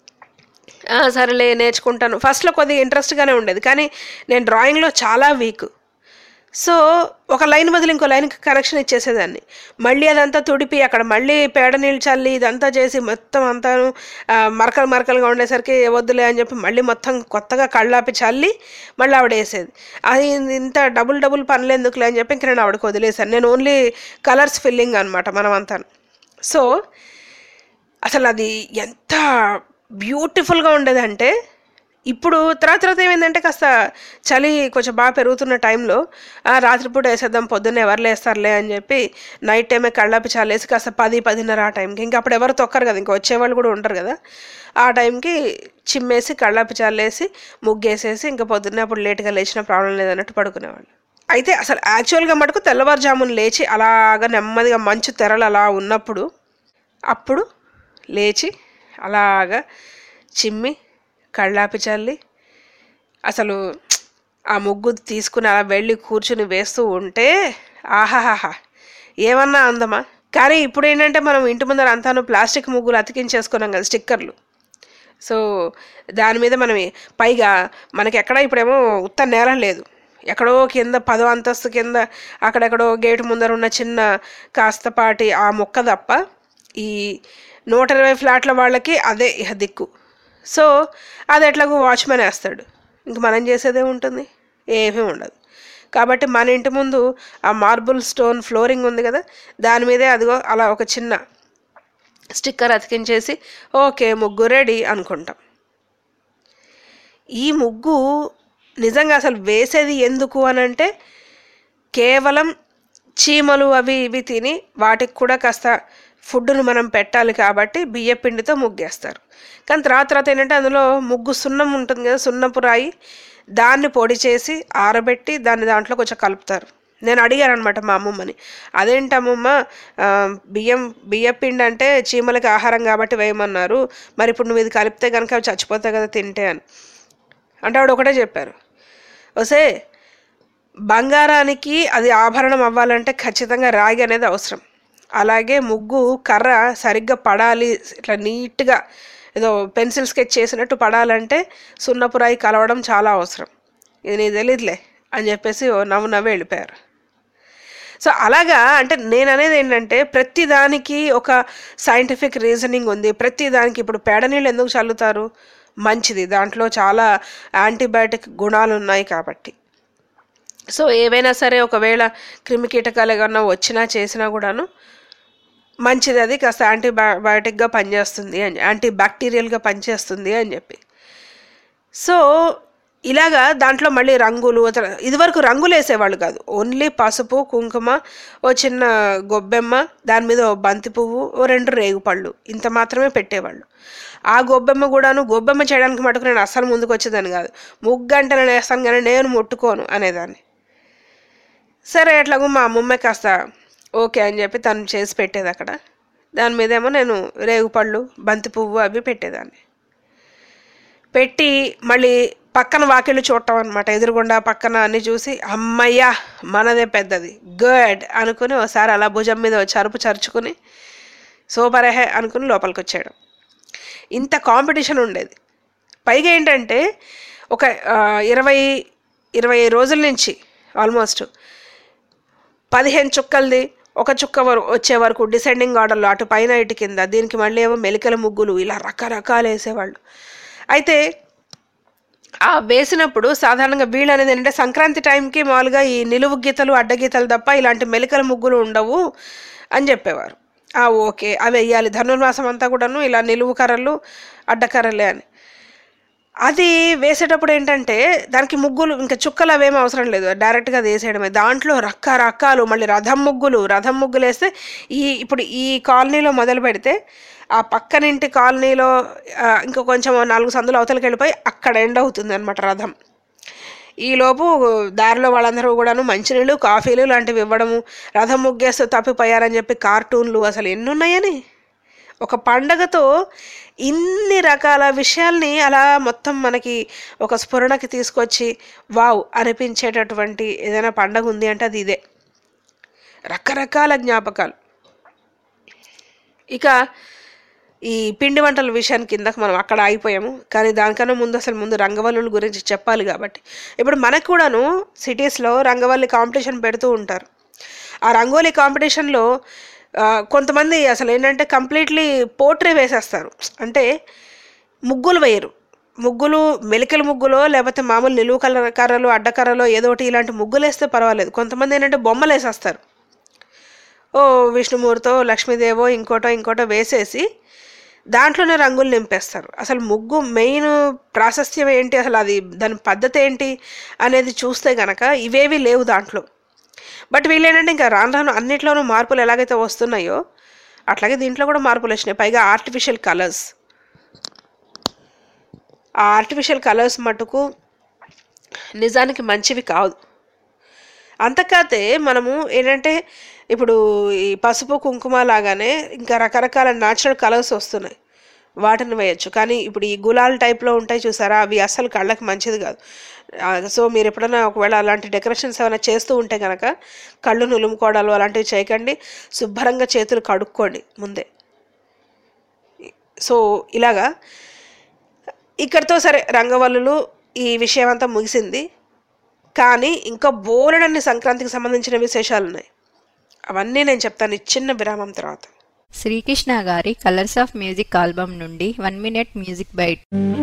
సరేలే నేర్చుకుంటాను. ఫస్ట్లో కొద్దిగా ఇంట్రెస్ట్గానే ఉండేది, కానీ నేను డ్రాయింగ్లో చాలా వీక్. సో ఒక లైన్ బదులు ఇంకో లైన్కి కనెక్షన్ ఇచ్చేసేదాన్ని. మళ్ళీ అదంతా తుడిపి అక్కడ మళ్ళీ పేడ నీళ్ళు చల్లి ఇదంతా చేసి మొత్తం అంతా మరకలు మరకలుగా ఉండేసరికి వద్దులే అని చెప్పి మళ్ళీ మొత్తం కొత్తగా కళ్ళాపి చల్లి మళ్ళీ ఆవిడ వేసేది. అది ఇంత డబుల్ డబుల్ పనులు ఎందుకులే అని చెప్పి ఇంక నేను ఆవిడకి వదిలేసాను. నేను ఓన్లీ కలర్స్ ఫిల్లింగ్ అనమాట మనం అంతా. సో అసలు అది ఎంత బ్యూటిఫుల్గా ఉండేదంటే, ఇప్పుడు తర్వాత తర్వాత ఏమైందంటే కాస్త చలి కొంచెం బాగా పెరుగుతున్న టైంలో రాత్రిపూట వేసేద్దాం పొద్దున్నే ఎవరు లేస్తారులే అని చెప్పి నైట్ టైమే కళ్ళాపి చాలేసి కాస్త పది పదిన్నర ఆ టైంకి, ఇంకా అప్పుడు ఎవరు తొక్కరు కదా, ఇంకా వచ్చేవాళ్ళు కూడా ఉంటారు కదా, ఆ టైంకి చిమ్మేసి కళ్ళాపి చాలేసి ముగ్గేసేసి ఇంకా పొద్దున్నే అప్పుడు లేట్గా లేచిన ప్రాబ్లం లేదన్నట్టు పడుకునేవాళ్ళు. అయితే అసలు యాక్చువల్గా మటుకు తెల్లవారుజామున లేచి అలాగా నెమ్మదిగా మంచు తెరలు అలా ఉన్నప్పుడు అప్పుడు లేచి అలాగా చిమ్మి కళ్ళాపి చల్లి అసలు ఆ ముగ్గు తీసుకుని అలా వెళ్ళి కూర్చుని వేస్తూ ఉంటే ఆహాహా ఏమన్నా అందమా. కానీ ఇప్పుడు ఏంటంటే మనం ఇంటి ముందర అంతాను ప్లాస్టిక్ ముగ్గులు అతికించేసుకున్నాం కదా, స్టిక్కర్లు. సో దాని మీద మనం పైగా మనకి ఎక్కడ ఇప్పుడేమో ఉత్త నేల లేదు, ఎక్కడో కింద పదో అంతస్తు కింద అక్కడెక్కడో గేటు ముందర ఉన్న చిన్న కాస్తపాటి ఆ మొక్క తప్ప ఈ నూట ఇరవై ఫ్లాట్ల వాళ్ళకి అదే ఇహ దిక్కు. సో అది ఎట్లాగో వాచ్మెన్ వేస్తాడు, ఇంక మనం చేసేదే ఉంటుంది, ఏమీ ఉండదు. కాబట్టి మన ఇంటి ముందు ఆ మార్బుల్ స్టోన్ ఫ్లోరింగ్ ఉంది కదా, దాని మీదే అదిగో అలా ఒక చిన్న స్టిక్కర్ అతికించేసి ఓకే ముగ్గు రెడీ అనుకుంటాం. ఈ ముగ్గు నిజంగా అసలు వేసేది ఎందుకు అని అంటే, కేవలం చీమలు అవి ఇవి తిని వాటికి కూడా కాస్త ఫుడ్ను మనం పెట్టాలి కాబట్టి బియ్య పిండితో ముగ్గేస్తారు. కానీ తర్వాత తర్వాత ఏంటంటే అందులో ముగ్గు సున్నం ఉంటుంది కదా, సున్నపు రాయి, దాన్ని పొడి చేసి ఆరబెట్టి దాన్ని దాంట్లో కొంచెం కలుపుతారు. నేను అడిగాను అనమాట మా అమ్మమ్మని, అదేంటి అమ్మమ్మ బియ్యం బియ్య పిండి అంటే చీమలకి ఆహారం కాబట్టి వేయమన్నారు, మరి ఇప్పుడు నువ్వు ఇది కలిపితే కనుక అవి చచ్చిపోతాయి కదా తింటే అని అంటే ఆవిడ ఒకటే చెప్పారు, వసే బంగారానికి అది ఆభరణం అవ్వాలంటే ఖచ్చితంగా రాగి అనేది అవసరం. అలాగే ముగ్గు కర్ర సరిగ్గా పడాలి, ఇట్లా నీట్గా ఏదో పెన్సిల్ స్కెచ్ చేసినట్టు పడాలంటే సున్నపురాయి కలవడం చాలా అవసరం. ఇది నీకు తెలియదులే అని చెప్పేసి నవ్వు నవ్వు వెళ్ళిపోయారు. సో అలాగా అంటే నేను అనేది ఏంటంటే ప్రతి దానికి ఒక సైంటిఫిక్ రీజనింగ్ ఉంది. ప్రతి దానికి ఇప్పుడు పేడ నీళ్ళు ఎందుకు చల్లుతారు? మంచిది, దాంట్లో చాలా యాంటీబయాటిక్ గుణాలు ఉన్నాయి కాబట్టి. సో ఏవైనా సరే ఒకవేళ క్రిమి కీటకాలు ఏమన్నా వచ్చినా చేసినా కూడాను మంచిది, అది కాస్త యాంటీబయాటిక్గా పనిచేస్తుంది అని, యాంటీ బ్యాక్టీరియల్గా పనిచేస్తుంది అని చెప్పి. సో ఇలాగా దాంట్లో మళ్ళీ రంగులు, ఇదివరకు రంగులు వేసేవాళ్ళు కాదు, ఓన్లీ పసుపు కుంకుమ, ఓ చిన్న గొబ్బెమ్మ, దాని మీద ఓ బంతి పువ్వు, ఓ రెండు రేగుపళ్ళు, ఇంత మాత్రమే పెట్టేవాళ్ళు. ఆ గొబ్బెమ్మ కూడాను గొబ్బెమ్మ చేయడానికి మటుకు నేను అస్సలు ముందుకు వచ్చేదాన్ని కాదు. ముగ్గు అంటే నేను వేస్తాను కానీ నేను ముట్టుకోను అనేదాన్ని. సరే ఎట్లాగో మా అమ్మమ్మ కాస్త ఓకే అని చెప్పి తను చేసి పెట్టేది అక్కడ. దాని మీదేమో నేను రేగుపళ్ళు బంతి పువ్వు అవి పెట్టేదాన్ని. పెట్టి మళ్ళీ పక్కన వాకిళ్ళు చూడటం అనమాట, ఎదురుగుండా పక్కన అన్ని చూసి అమ్మయ్యా మనదే పెద్దది గుడ్ అనుకుని ఒకసారి అలా భుజం మీద చరుపు చరుచుకుని సూపరేహే అనుకుని లోపలికి వచ్చాడు. ఇంత కాంపిటీషన్ ఉండేది. పైగా ఏంటంటే ఒక ఇరవై ఇరవై రోజుల నుంచి ఆల్మోస్ట్ పదిహేను చుక్కలది ఒక చుక్క వరకు వచ్చే వరకు డిసెండింగ్ ఆర్డర్లో అటు పైన ఇటు కింద, దీనికి మళ్ళీ ఏమో మెలికల ముగ్గులు, ఇలా రకరకాలు వేసేవాళ్ళు. అయితే ఆ వేసినప్పుడు సాధారణంగా వీళ్ళు అనేది ఏంటంటే సంక్రాంతి టైంకి మామూలుగా ఈ నిలువు గీతలు అడ్డగీతలు తప్ప ఇలాంటి మెలికల ముగ్గులు ఉండవు అని చెప్పేవారు. ఓకే అవి వేయాలి, ధనుర్మాసం అంతా కూడాను ఇలా నిలువు కర్రలు అడ్డకర్రలే అని. అది వేసేటప్పుడు ఏంటంటే దానికి ముగ్గులు ఇంకా చుక్కలు అవేమీ అవసరం లేదు, డైరెక్ట్గా అది వేసేయడమే. దాంట్లో రకరకాలు మళ్ళీ రథం ముగ్గులు, రథం ముగ్గులు వేస్తే ఈ ఇప్పుడు ఈ కాలనీలో మొదలు పెడితే ఆ పక్కనింటి కాలనీలో ఇంకా కొంచెం నాలుగు సందులు అవతలకి వెళ్ళిపోయి అక్కడ ఎండ్ అవుతుంది అనమాట రథం. ఈలోపు దారిలో వాళ్ళందరూ కూడాను మంచినీళ్ళు కాఫీలు లాంటివి ఇవ్వడము, రథం ముగ్గేస్తూ తప్పిపోయారని చెప్పి కార్టూన్లు, అసలు ఎన్ని ఉన్నాయని. ఒక పండగతో ఇన్ని రకాల విషయాల్ని అలా మొత్తం మనకి ఒక స్ఫురణకి తీసుకొచ్చి వావ్ అనిపించేటటువంటి ఏదైనా పండగ ఉంది అంటే అది ఇదే. రకరకాల జ్ఞాపకాలు. ఇక ఈ పిండి వంటల విషయానికి కిందకు మనం అక్కడ ఆగిపోయాము, కానీ దానికన్నా ముందు అసలు ముందు రంగవల్లుల గురించి చెప్పాలి. కాబట్టి ఇప్పుడు మనకు కూడాను సిటీస్లో రంగవల్లి కాంపిటీషన్ పెడుతూ ఉంటారు. ఆ రంగోలీ కాంపిటీషన్లో కొంతమంది అసలు ఏంటంటే కంప్లీట్లీ పోర్ట్రే వేసేస్తారు, అంటే ముగ్గులు వేయరు. ముగ్గులు మెలికల ముగ్గులో లేకపోతే మామూలు నిలువు కర్ర కర్రలు అడ్డకర్రలో ఏదో ఒకటి ఇలాంటి ముగ్గులు వేస్తే పర్వాలేదు. కొంతమంది ఏంటంటే బొమ్మలు వేసేస్తారు, ఓ విష్ణుమూర్తో లక్ష్మీదేవో ఇంకోటో ఇంకోటో వేసేసి దాంట్లోనే రంగులు నింపేస్తారు. అసలు ముగ్గు మెయిన్ ప్రాశస్త్యం ఏంటి, అసలు అది దాని పద్ధతి ఏంటి అనేది చూస్తే గనక ఇవేవి లేవు దాంట్లో. బట్ వీళ్ళు ఏంటంటే ఇంకా రాను రాను అన్నిట్లోనూ మార్పులు ఎలాగైతే వస్తున్నాయో అట్లాగే దీంట్లో కూడా మార్పులు వచ్చినాయి. పైగా ఆర్టిఫిషియల్ కలర్స్, ఆ ఆర్టిఫిషియల్ కలర్స్ మటుకు నిజానికి మంచివి కాదు. అంతకాతే మనము ఏంటంటే ఇప్పుడు ఈ పసుపు కుంకుమ లాగానే ఇంకా రకరకాల న్యాచురల్ కలర్స్ వస్తున్నాయి, వాటిని వేయచ్చు. కానీ ఇప్పుడు ఈ గులాల్ టైప్లో ఉంటాయి చూసారా, అవి అస్సలు కళ్ళకి మంచిది కాదు. సో మీరు ఎప్పుడైనా ఒకవేళ అలాంటి డెకరేషన్స్ ఏమైనా చేస్తూ ఉంటే కనుక కళ్ళు నులుముకోవడాలు అలాంటివి చేయకండి, శుభ్రంగా చేతులు కడుక్కోండి ముందే. సో ఇలాగా ఇక్కడితో సరే రంగవల్లులు ఈ విషయం అంతా ముగిసింది. కానీ ఇంకా బోలెడన్ని సంక్రాంతికి సంబంధించిన విశేషాలు ఉన్నాయి, అవన్నీ నేను చెప్తాను ఈ చిన్న విరామం తర్వాత. శ్రీకృష్ణ గారి కలర్స్ ఆఫ్ మ్యూజిక్ ఆల్బమ్ నుండి వన్ మినిట్ మ్యూజిక్ బైట్.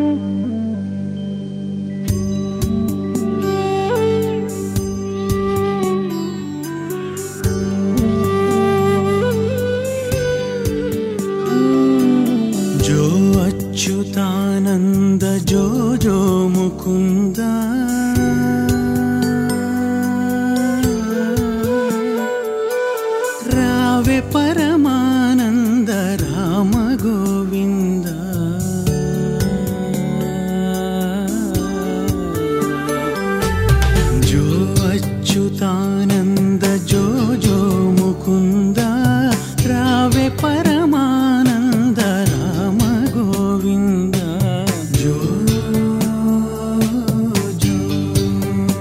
జో అచ్యుతానంద జో జో ముకుంద రావే పరమానంద రామ గోవింద జో అచ్యుతానంద జో జో ముకుంద రావే పరమానంద రామ గోవింద జో జో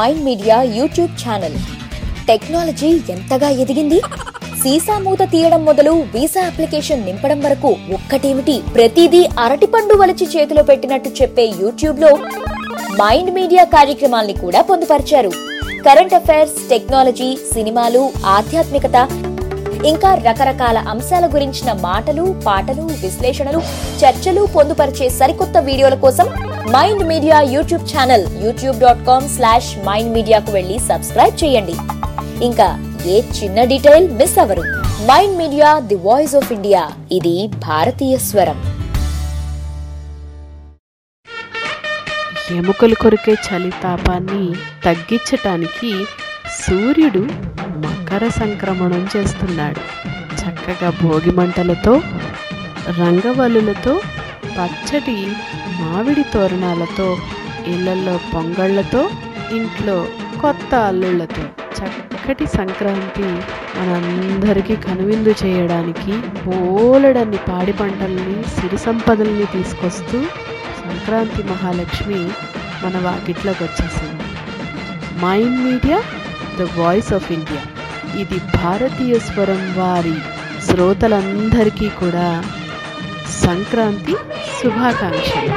mind media YouTube channel. Technology ఎంతగా ఎదిగింది, సీసా మూత తీయడం మొదలు వీసా అప్లికేషన్ నింపడం వరకు ఒక్కటేమిటి ప్రతిదీ అరటిపండు వలిచి చేతిలో పెట్టినట్టు చెప్పే యూట్యూబ్ లో మైండ్ మీడియా కార్యక్రమాల్ని కూడా పొందుపరిచారు. కరెంట్ అఫైర్స్, టెక్నాలజీ, సినిమాలు, ఆధ్యాత్మికత, ఇంకా రకరకాల అంశాల గురించిన మాటలు, పాటలు, విశ్లేషణలు, చర్చలు పొందుపరిచే సరికొత్త వీడియోల కోసం mind media YouTube channel YouTube dot com slash mind మీడియాకు వెళ్లి సబ్స్క్రైబ్ చేయండి. ఇంకా ఏ చిన్న డీటెయిల్ మిస్ అవ్వరు. Mind media the voice of India, ఇది భారతీయ స్వరం. ఎముకలు కొరికే చలితాపాన్ని తగ్గించటానికి సూర్యుడు మకర సంక్రమణం చేస్తున్నాడు. చక్కగా భోగి మంటలతో, రంగవల్లులతో, పచ్చటి మామిడి తోరణాలతో, ఇళ్లలో పొంగళ్లతో, ఇంట్లో కొత్త అల్లుళ్లతో చక్కటి సంక్రాంతి మనందరికీ కనువిందు చేయడానికి బోలెడన్ని పాడి పంటల్ని, సిరి సంపదల్ని తీసుకొస్తూ సంక్రాంతి మహాలక్ష్మి మన వాకిట్లోకి వచ్చేసింది. Mind media the voice of India, ఇది భారతీయ స్వరం వారి శ్రోతలందరికీ కూడా సంక్రాంతి శుభాకాంక్షలు.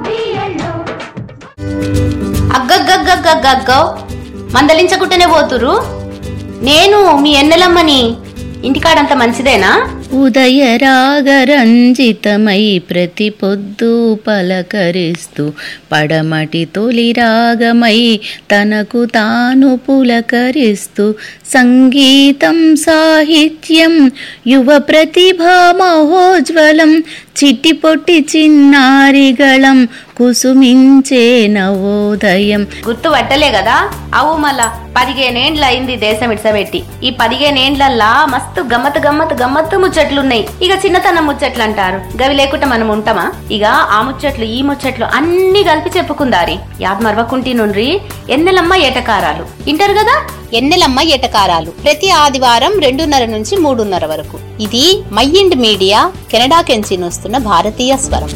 అగ్గగ్గగ్గగ్గగ్గో మందలించకుంటేనే పోతురు. నేను మీ ఎన్నెలమ్మని, ఇంటికాడంత మంచిదేనా? ఉదయ రాగరంజితమై ప్రతి పొద్దు పలకరిస్తూ పడమటి తొలి రాగమై తనకు తాను పులకరిస్తూ సంగీతం సాహిత్యం యువ ప్రతిభా మహోజ్వలం చిట్టి పొట్టి చిన్నారిగళం కుసుమించే నవోదయం. గుర్తు పట్టలే కదా? అవు మళ్ళా పదిహేనేండ్ల అయింది దేశం ఇడ్సబెట్టి. ఈ పదిహేనేండ్లల్లా మస్తు గమ్మత్ గమ్మత్ గమ్మత్తు ముచ్చట్లున్నాయి. ఇక చిన్నతనం ముచ్చట్లు అంటారు, గవి లేకుండా మనం ఉంటామా? ఇక ఆ ముచ్చట్లు ఈ ముచ్చట్లు అన్ని కలిపి చెప్పుకుందారి. యాద్ మరవకుంటి నుండ్రి ఎన్నెలమ్మ ఏటకారాలు ఇంటారు కదా. ఎన్నెలమ్మ ఎటకారాలు ప్రతి ఆదివారం రెండున్నర నుంచి మూడున్నర వరకు. ఇది మైండ్ మీడియా కెనడా కెంచి వస్తున్న భారతీయ స్వరం.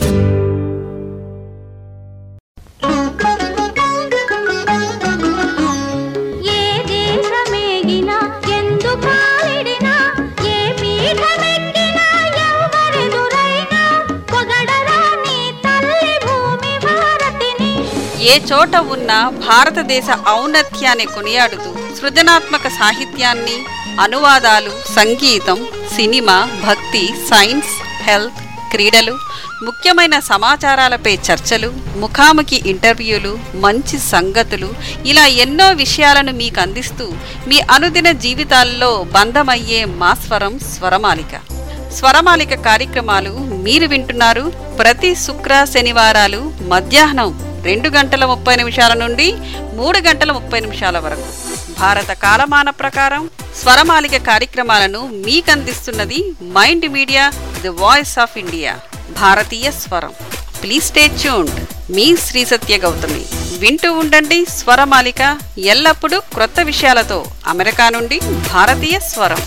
ఏ చోట ఉన్న భారతదేశ ఔన్నత్యాన్ని కొనియాడుతూ సృజనాత్మక సాహిత్యాన్ని, అనువాదాలు, సంగీతం, సినిమా, భక్తి, సైన్స్, హెల్త్, క్రీడలు, ముఖ్యమైన సమాచారాలపై చర్చలు, ముఖాముఖి ఇంటర్వ్యూలు, మంచి సంగతులు, ఇలా ఎన్నో విషయాలను మీకు అందిస్తూ మీ అనుదిన జీవితాల్లో బంధమయ్యే మా స్వరం స్వరమాలిక. స్వరమాలిక కార్యక్రమాలు మీరు వింటున్నారు ప్రతి శుక్ర శనివారాలు మధ్యాహ్నం రెండు గంటల ముప్పై నిమిషాల నుండి మూడు గంటల ముప్పై నిమిషాల వరకు భారత కాలమాన ప్రకారం స్వరమాలిక కార్యక్రమాలను మీకందిస్తున్నది mind media the voice of India, భారతీయ స్వరం. Please stay tuned. మీ శ్రీ సత్య గౌతమి. వింటూ ఉండండి స్వరమాలిక, ఎల్లప్పుడూ క్రొత్త విషయాలతో. అమెరికా నుండి భారతీయ స్వరం.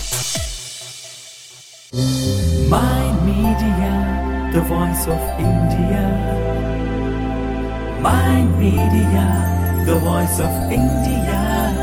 Mind Media, the voice of India. Mind Media, the voice of India.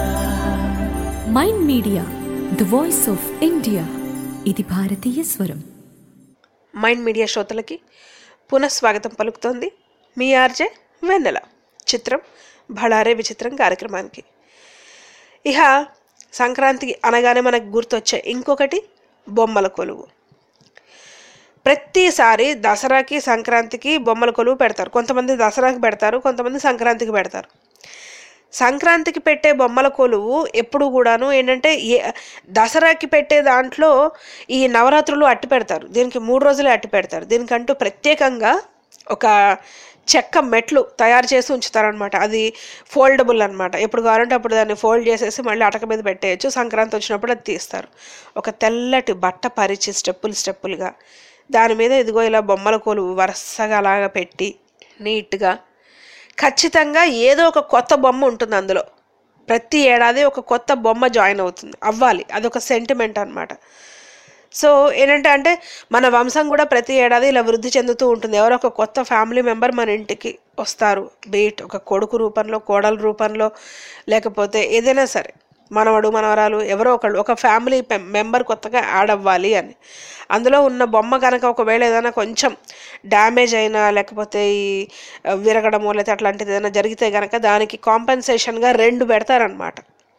Mind media the voice of India, ఇది భారతీయ స్వరం. మైండ్ మీడియా శ్రోతలకి పునఃస్వాగతం పలుకుతోంది మీ ఆర్జే వెన్నెల. చిత్రం భళారే విచిత్రం కార్యక్రమానికి. ఇహ సంక్రాంతికి అనగానే మనకు గుర్తొచ్చే ఇంకొకటి బొమ్మల కొలువు. ప్రతిసారి దసరాకి సంక్రాంతికి బొమ్మల కొలువు పెడతారు. కొంతమంది దసరాకి పెడతారు, కొంతమంది సంక్రాంతికి పెడతారు. సంక్రాంతికి పెట్టే బొమ్మల కొలువు ఎప్పుడు కూడాను ఏంటంటే ఏ దసరాకి పెట్టే దాంట్లో ఈ నవరాత్రులు అట్టి పెడతారు. దీనికి మూడు రోజులే అట్టి పెడతారు. దీనికంటూ ప్రత్యేకంగా ఒక చెక్క మెట్లు తయారు చేసి ఉంచుతారనమాట. అది ఫోల్డబుల్ అనమాట. ఎప్పుడు కావాలంటే అప్పుడు దాన్ని ఫోల్డ్ చేసేసి మళ్ళీ అటక మీద పెట్టేయచ్చు. సంక్రాంతి వచ్చినప్పుడు అది తీస్తారు. ఒక తెల్లటి బట్ట పరిచి స్టెప్పులు స్టెప్పులుగా దాని మీద ఇదిగో ఇలా బొమ్మల కొలువు వరుసగా అలాగా పెట్టి నీట్గా ఖచ్చితంగా ఏదో ఒక కొత్త బొమ్మ ఉంటుంది అందులో. ప్రతి ఏడాది ఒక కొత్త బొమ్మ జాయిన్ అవుతుంది అవ్వాలి. అదొక సెంటిమెంట్ అనమాట. సో ఏంటంటే అంటే మన వంశం కూడా ప్రతి ఏడాది ఇలా వృద్ధి చెందుతూ ఉంటుంది. ఎవరో ఒక కొత్త ఫ్యామిలీ మెంబర్ మన ఇంటికి వస్తారు, బీట్ ఒక కొడుకు రూపంలో, కోడల రూపంలో, లేకపోతే ఏదైనా సరే మనవడు మనవరాలు ఎవరో ఒకళ్ళు, ఒక ఫ్యామిలీ మెంబర్ కొత్తగా యాడ్ అవ్వాలి అని. అందులో ఉన్న బొమ్మ కనుక ఒకవేళ ఏదైనా కొంచెం డ్యామేజ్ అయినా లేకపోతే ఈ విరగడమో లేకపోతే అట్లాంటిది ఏదైనా జరిగితే కనుక దానికి కాంపెన్సేషన్గా రెండు పెడతారనమాట.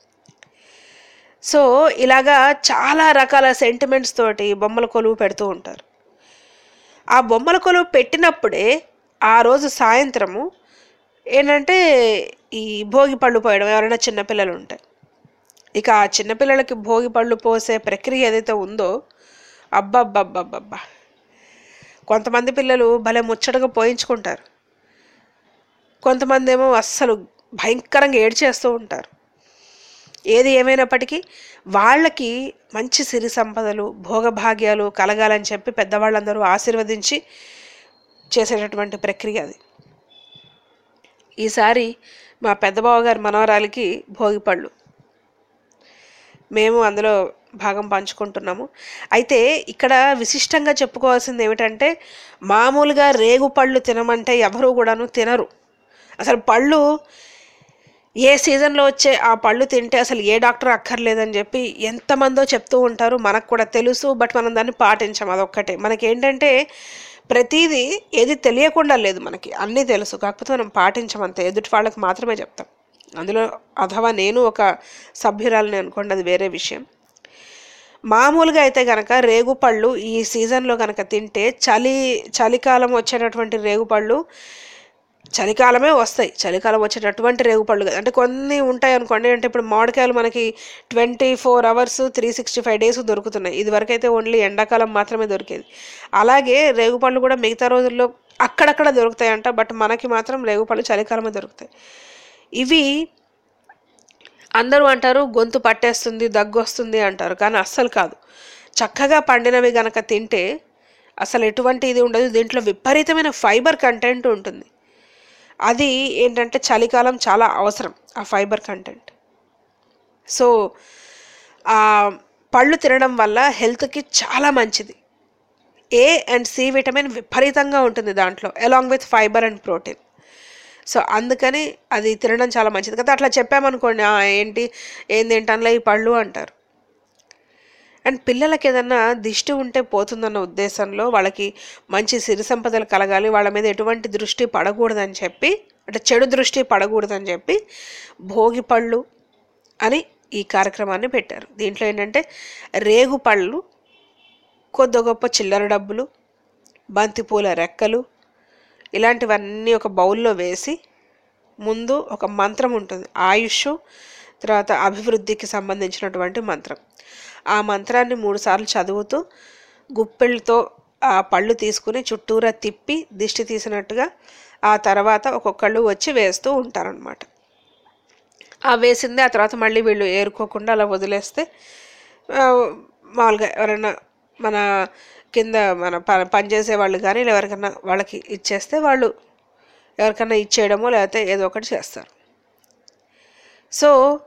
సో ఇలాగా చాలా రకాల సెంటిమెంట్స్ తోటి బొమ్మల కొలువు పెడుతూ ఉంటారు. ఆ బొమ్మల కొలువు పెట్టినప్పుడే ఆ రోజు సాయంత్రము ఏంటంటే ఈ భోగి పళ్ళు పోయడం, ఎవరైనా చిన్నపిల్లలు ఉంటే ఇక ఆ చిన్నపిల్లలకి భోగి పళ్ళు పోసే ప్రక్రియ ఏదైతే ఉందో అబ్బబ్బబ్బబ్బబ్బా, కొంతమంది పిల్లలు భలే ముచ్చటగా పోయించుకుంటారు, కొంతమంది ఏమో అస్సలు భయంకరంగా ఏడ్చేస్తూ ఉంటారు. ఏది ఏమైనప్పటికీ వాళ్ళకి మంచి సిరి సంపదలు భోగభాగ్యాలు కలగాలని చెప్పి పెద్దవాళ్ళందరూ ఆశీర్వదించి చేసేటటువంటి ప్రక్రియ అది. ఈసారి మా పెద్దబావగారి మనవరాలికి భోగిపళ్ళు, మేము అందులో భాగం పంచుకుంటున్నాము. అయితే ఇక్కడ విశిష్టంగా చెప్పుకోవాల్సింది ఏమిటంటే మామూలుగా రేగు పళ్ళు తినమంటే ఎవరూ కూడాను తినరు. అసలు పళ్ళు ఏ సీజన్లో వచ్చే ఆ పళ్ళు తింటే అసలు ఏ డాక్టర్ అక్కర్లేదని చెప్పి ఎంతమందో చెప్తూ ఉంటారు, మనకు కూడా తెలుసు. బట్ మనం దాన్ని పాటించాం, అదొక్కటే మనకేంటంటే ప్రతిదీ ఏది తెలియకుండా లేదు, మనకి అన్నీ తెలుసు, కాకపోతే మనం పాటించమంతే, ఎదుటి వాళ్ళకి మాత్రమే చెప్తాం. అందులో అథవా నేను ఒక సభ్యురాలని అనుకోండి, అది వేరే విషయం. మామూలుగా అయితే కనుక రేగుపళ్ళు ఈ సీజన్లో కనుక తింటే చలి చలికాలం వచ్చేటటువంటి రేగుపళ్ళు చలికాలమే వస్తాయి, చలికాలం వచ్చేటటువంటి రేగుపళ్ళు కదా. అంటే కొన్ని ఉంటాయి అనుకోండి, అంటే ఇప్పుడు మామిడికాయలు మనకి twenty four hours three sixty five days దొరుకుతున్నాయి, ఇదివరకు అయితే ఓన్లీ ఎండాకాలం మాత్రమే దొరికేది. అలాగే రేగుపళ్ళు కూడా మిగతా రోజుల్లో అక్కడక్కడ దొరుకుతాయంట, బట్ మనకి మాత్రం రేగుపళ్ళు చలికాలమే దొరుకుతాయి. ఇవి అందరూ అంటారు గొంతు పట్టేస్తుంది దగ్గు వస్తుంది అంటారు, కానీ అస్సలు కాదు. చక్కగా పండినవి గనక తింటే అసలు ఎటువంటి ఇది ఉండదు. దీంట్లో విపరీతమైన ఫైబర్ కంటెంట్ ఉంటుంది. అది ఏంటంటే చలికాలం చాలా అవసరం ఆ ఫైబర్ కంటెంట్. సో ఆ పళ్ళు తినడం వల్ల హెల్త్కి చాలా మంచిది. ఏ అండ్ సి విటమిన్ విపరీతంగా ఉంటుంది దాంట్లో, along with fibre and protein. So అందుకని అది తినడం చాలా మంచిది కదా. అట్లా చెప్పామనుకోండి, ఏంటి ఏం తింటానులే ఈ పళ్ళు అంటారు. అండ్ పిల్లలకి ఏదన్నా దిష్టి ఉంటే పోతుందన్న ఉద్దేశంలో వాళ్ళకి మంచి సిరి సంపదలు కలగాలి, వాళ్ళ మీద ఎటువంటి దృష్టి పడకూడదని చెప్పి, అంటే చెడు దృష్టి పడకూడదని చెప్పి భోగి పళ్ళు అని ఈ కార్యక్రమాన్ని పెట్టారు. దీంట్లో ఏంటంటే రేగు పళ్ళు, కొద్ది గొప్ప చిల్లర డబ్బులు, బంతిపూల రెక్కలు, ఇలాంటివన్నీ ఒక బౌల్లో వేసి ముందు ఒక మంత్రం ఉంటుంది, ఆయుష్ తర్వాత అభివృద్ధికి సంబంధించినటువంటి మంత్రం. ఆ మంత్రాన్ని మూడు సార్లు చదువుతూ గుప్పెళ్ళతో ఆ పళ్ళు తీసుకుని చుట్టూరా తిప్పి దిష్టి తీసినట్టుగా ఆ తర్వాత ఒక్కొక్కళ్ళు వచ్చి వేస్తూ ఉంటారనమాట. ఆ వేసిందే ఆ తర్వాత మళ్ళీ వీళ్ళు ఏరుకోకుండా అలా వదిలేస్తే మామూలుగా ఎవరైనా మన కింద మన ప పనిచేసే వాళ్ళు కానీ ఎవరికన్నా వాళ్ళకి ఇచ్చేస్తే వాళ్ళు ఎవరికన్నా ఇచ్చేయడమో లేకపోతే ఏదో ఒకటి చేస్తారు. సో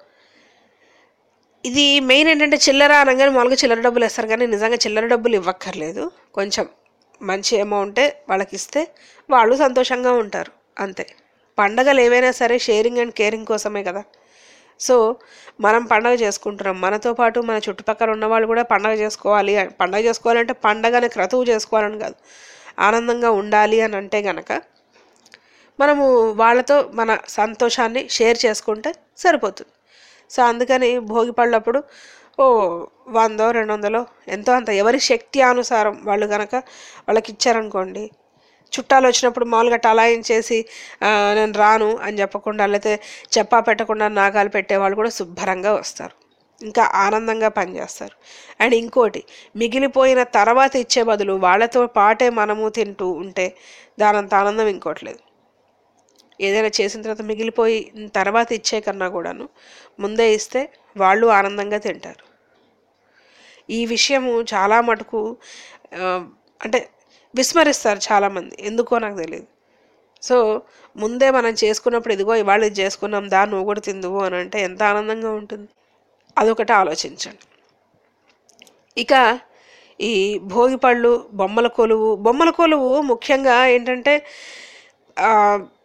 ఇది మెయిన్ ఏంటంటే చిల్లర అనగానే మామూలుగా చిల్లర డబ్బులు వేస్తారు, కానీ నిజంగా చిల్లర డబ్బులు ఇవ్వక్కర్లేదు. కొంచెం మంచి అమౌంటే వాళ్ళకి ఇస్తే వాళ్ళు సంతోషంగా ఉంటారు, అంతే. పండగలు ఏవైనా సరే షేరింగ్ అండ్ కేరింగ్ కోసమే కదా. సో మనం పండగ చేసుకుంటున్నాం, మనతో పాటు మన చుట్టుపక్కల ఉన్న వాళ్ళు కూడా పండగ చేసుకోవాలి. పండగ చేసుకోవాలంటే పండగని క్రతువు చేసుకోవాలని కాదు, ఆనందంగా ఉండాలి అని అంటే గనక మనము వాళ్ళతో మన సంతోషాన్ని షేర్ చేసుకుంటే సరిపోతుంది. సో అందుకని భోగి పళ్ళప్పుడు ఓ వందో రెండు వందలో ఎంతో అంత ఎవరి శక్తి అనుసారం వాళ్ళు కనుక వాళ్ళకి ఇచ్చారనుకోండి, చుట్టాలు వచ్చినప్పుడు మామూలుగా టలాయించేసి నేను రాను అని చెప్పకుండా లేకపోతే చెప్పా పెట్టకుండా నాగాలు పెట్టేవాళ్ళు కూడా శుభ్రంగా వస్తారు, ఇంకా ఆనందంగా పనిచేస్తారు. అండ్ ఇంకోటి, మిగిలిపోయిన తర్వాత ఇచ్చే బదులు వాళ్ళతో పాటే మనము తింటూ ఉంటే దానంత ఆనందం ఇంకోట్లేదు. ఏదైనా చేసిన తర్వాత మిగిలిపోయి తర్వాత ఇచ్చే కన్నా కూడాను ముందే ఇస్తే వాళ్ళు ఆనందంగా తింటారు. ఈ విషయము చాలా మటుకు అంటే విస్మరిస్తారు చాలామంది, ఎందుకో నాకు తెలియదు. సో ముందే మనం చేసుకున్నప్పుడు ఇదిగో ఇవాళ ఇది చేసుకున్నాం దా నువ్వు కూడా తిందువు అని అంటే ఎంత ఆనందంగా ఉంటుంది, అదొకటి ఆలోచించండి. ఇక ఈ భోగిపళ్ళు, బొమ్మల కొలువు బొమ్మల కొలువు ముఖ్యంగా ఏంటంటే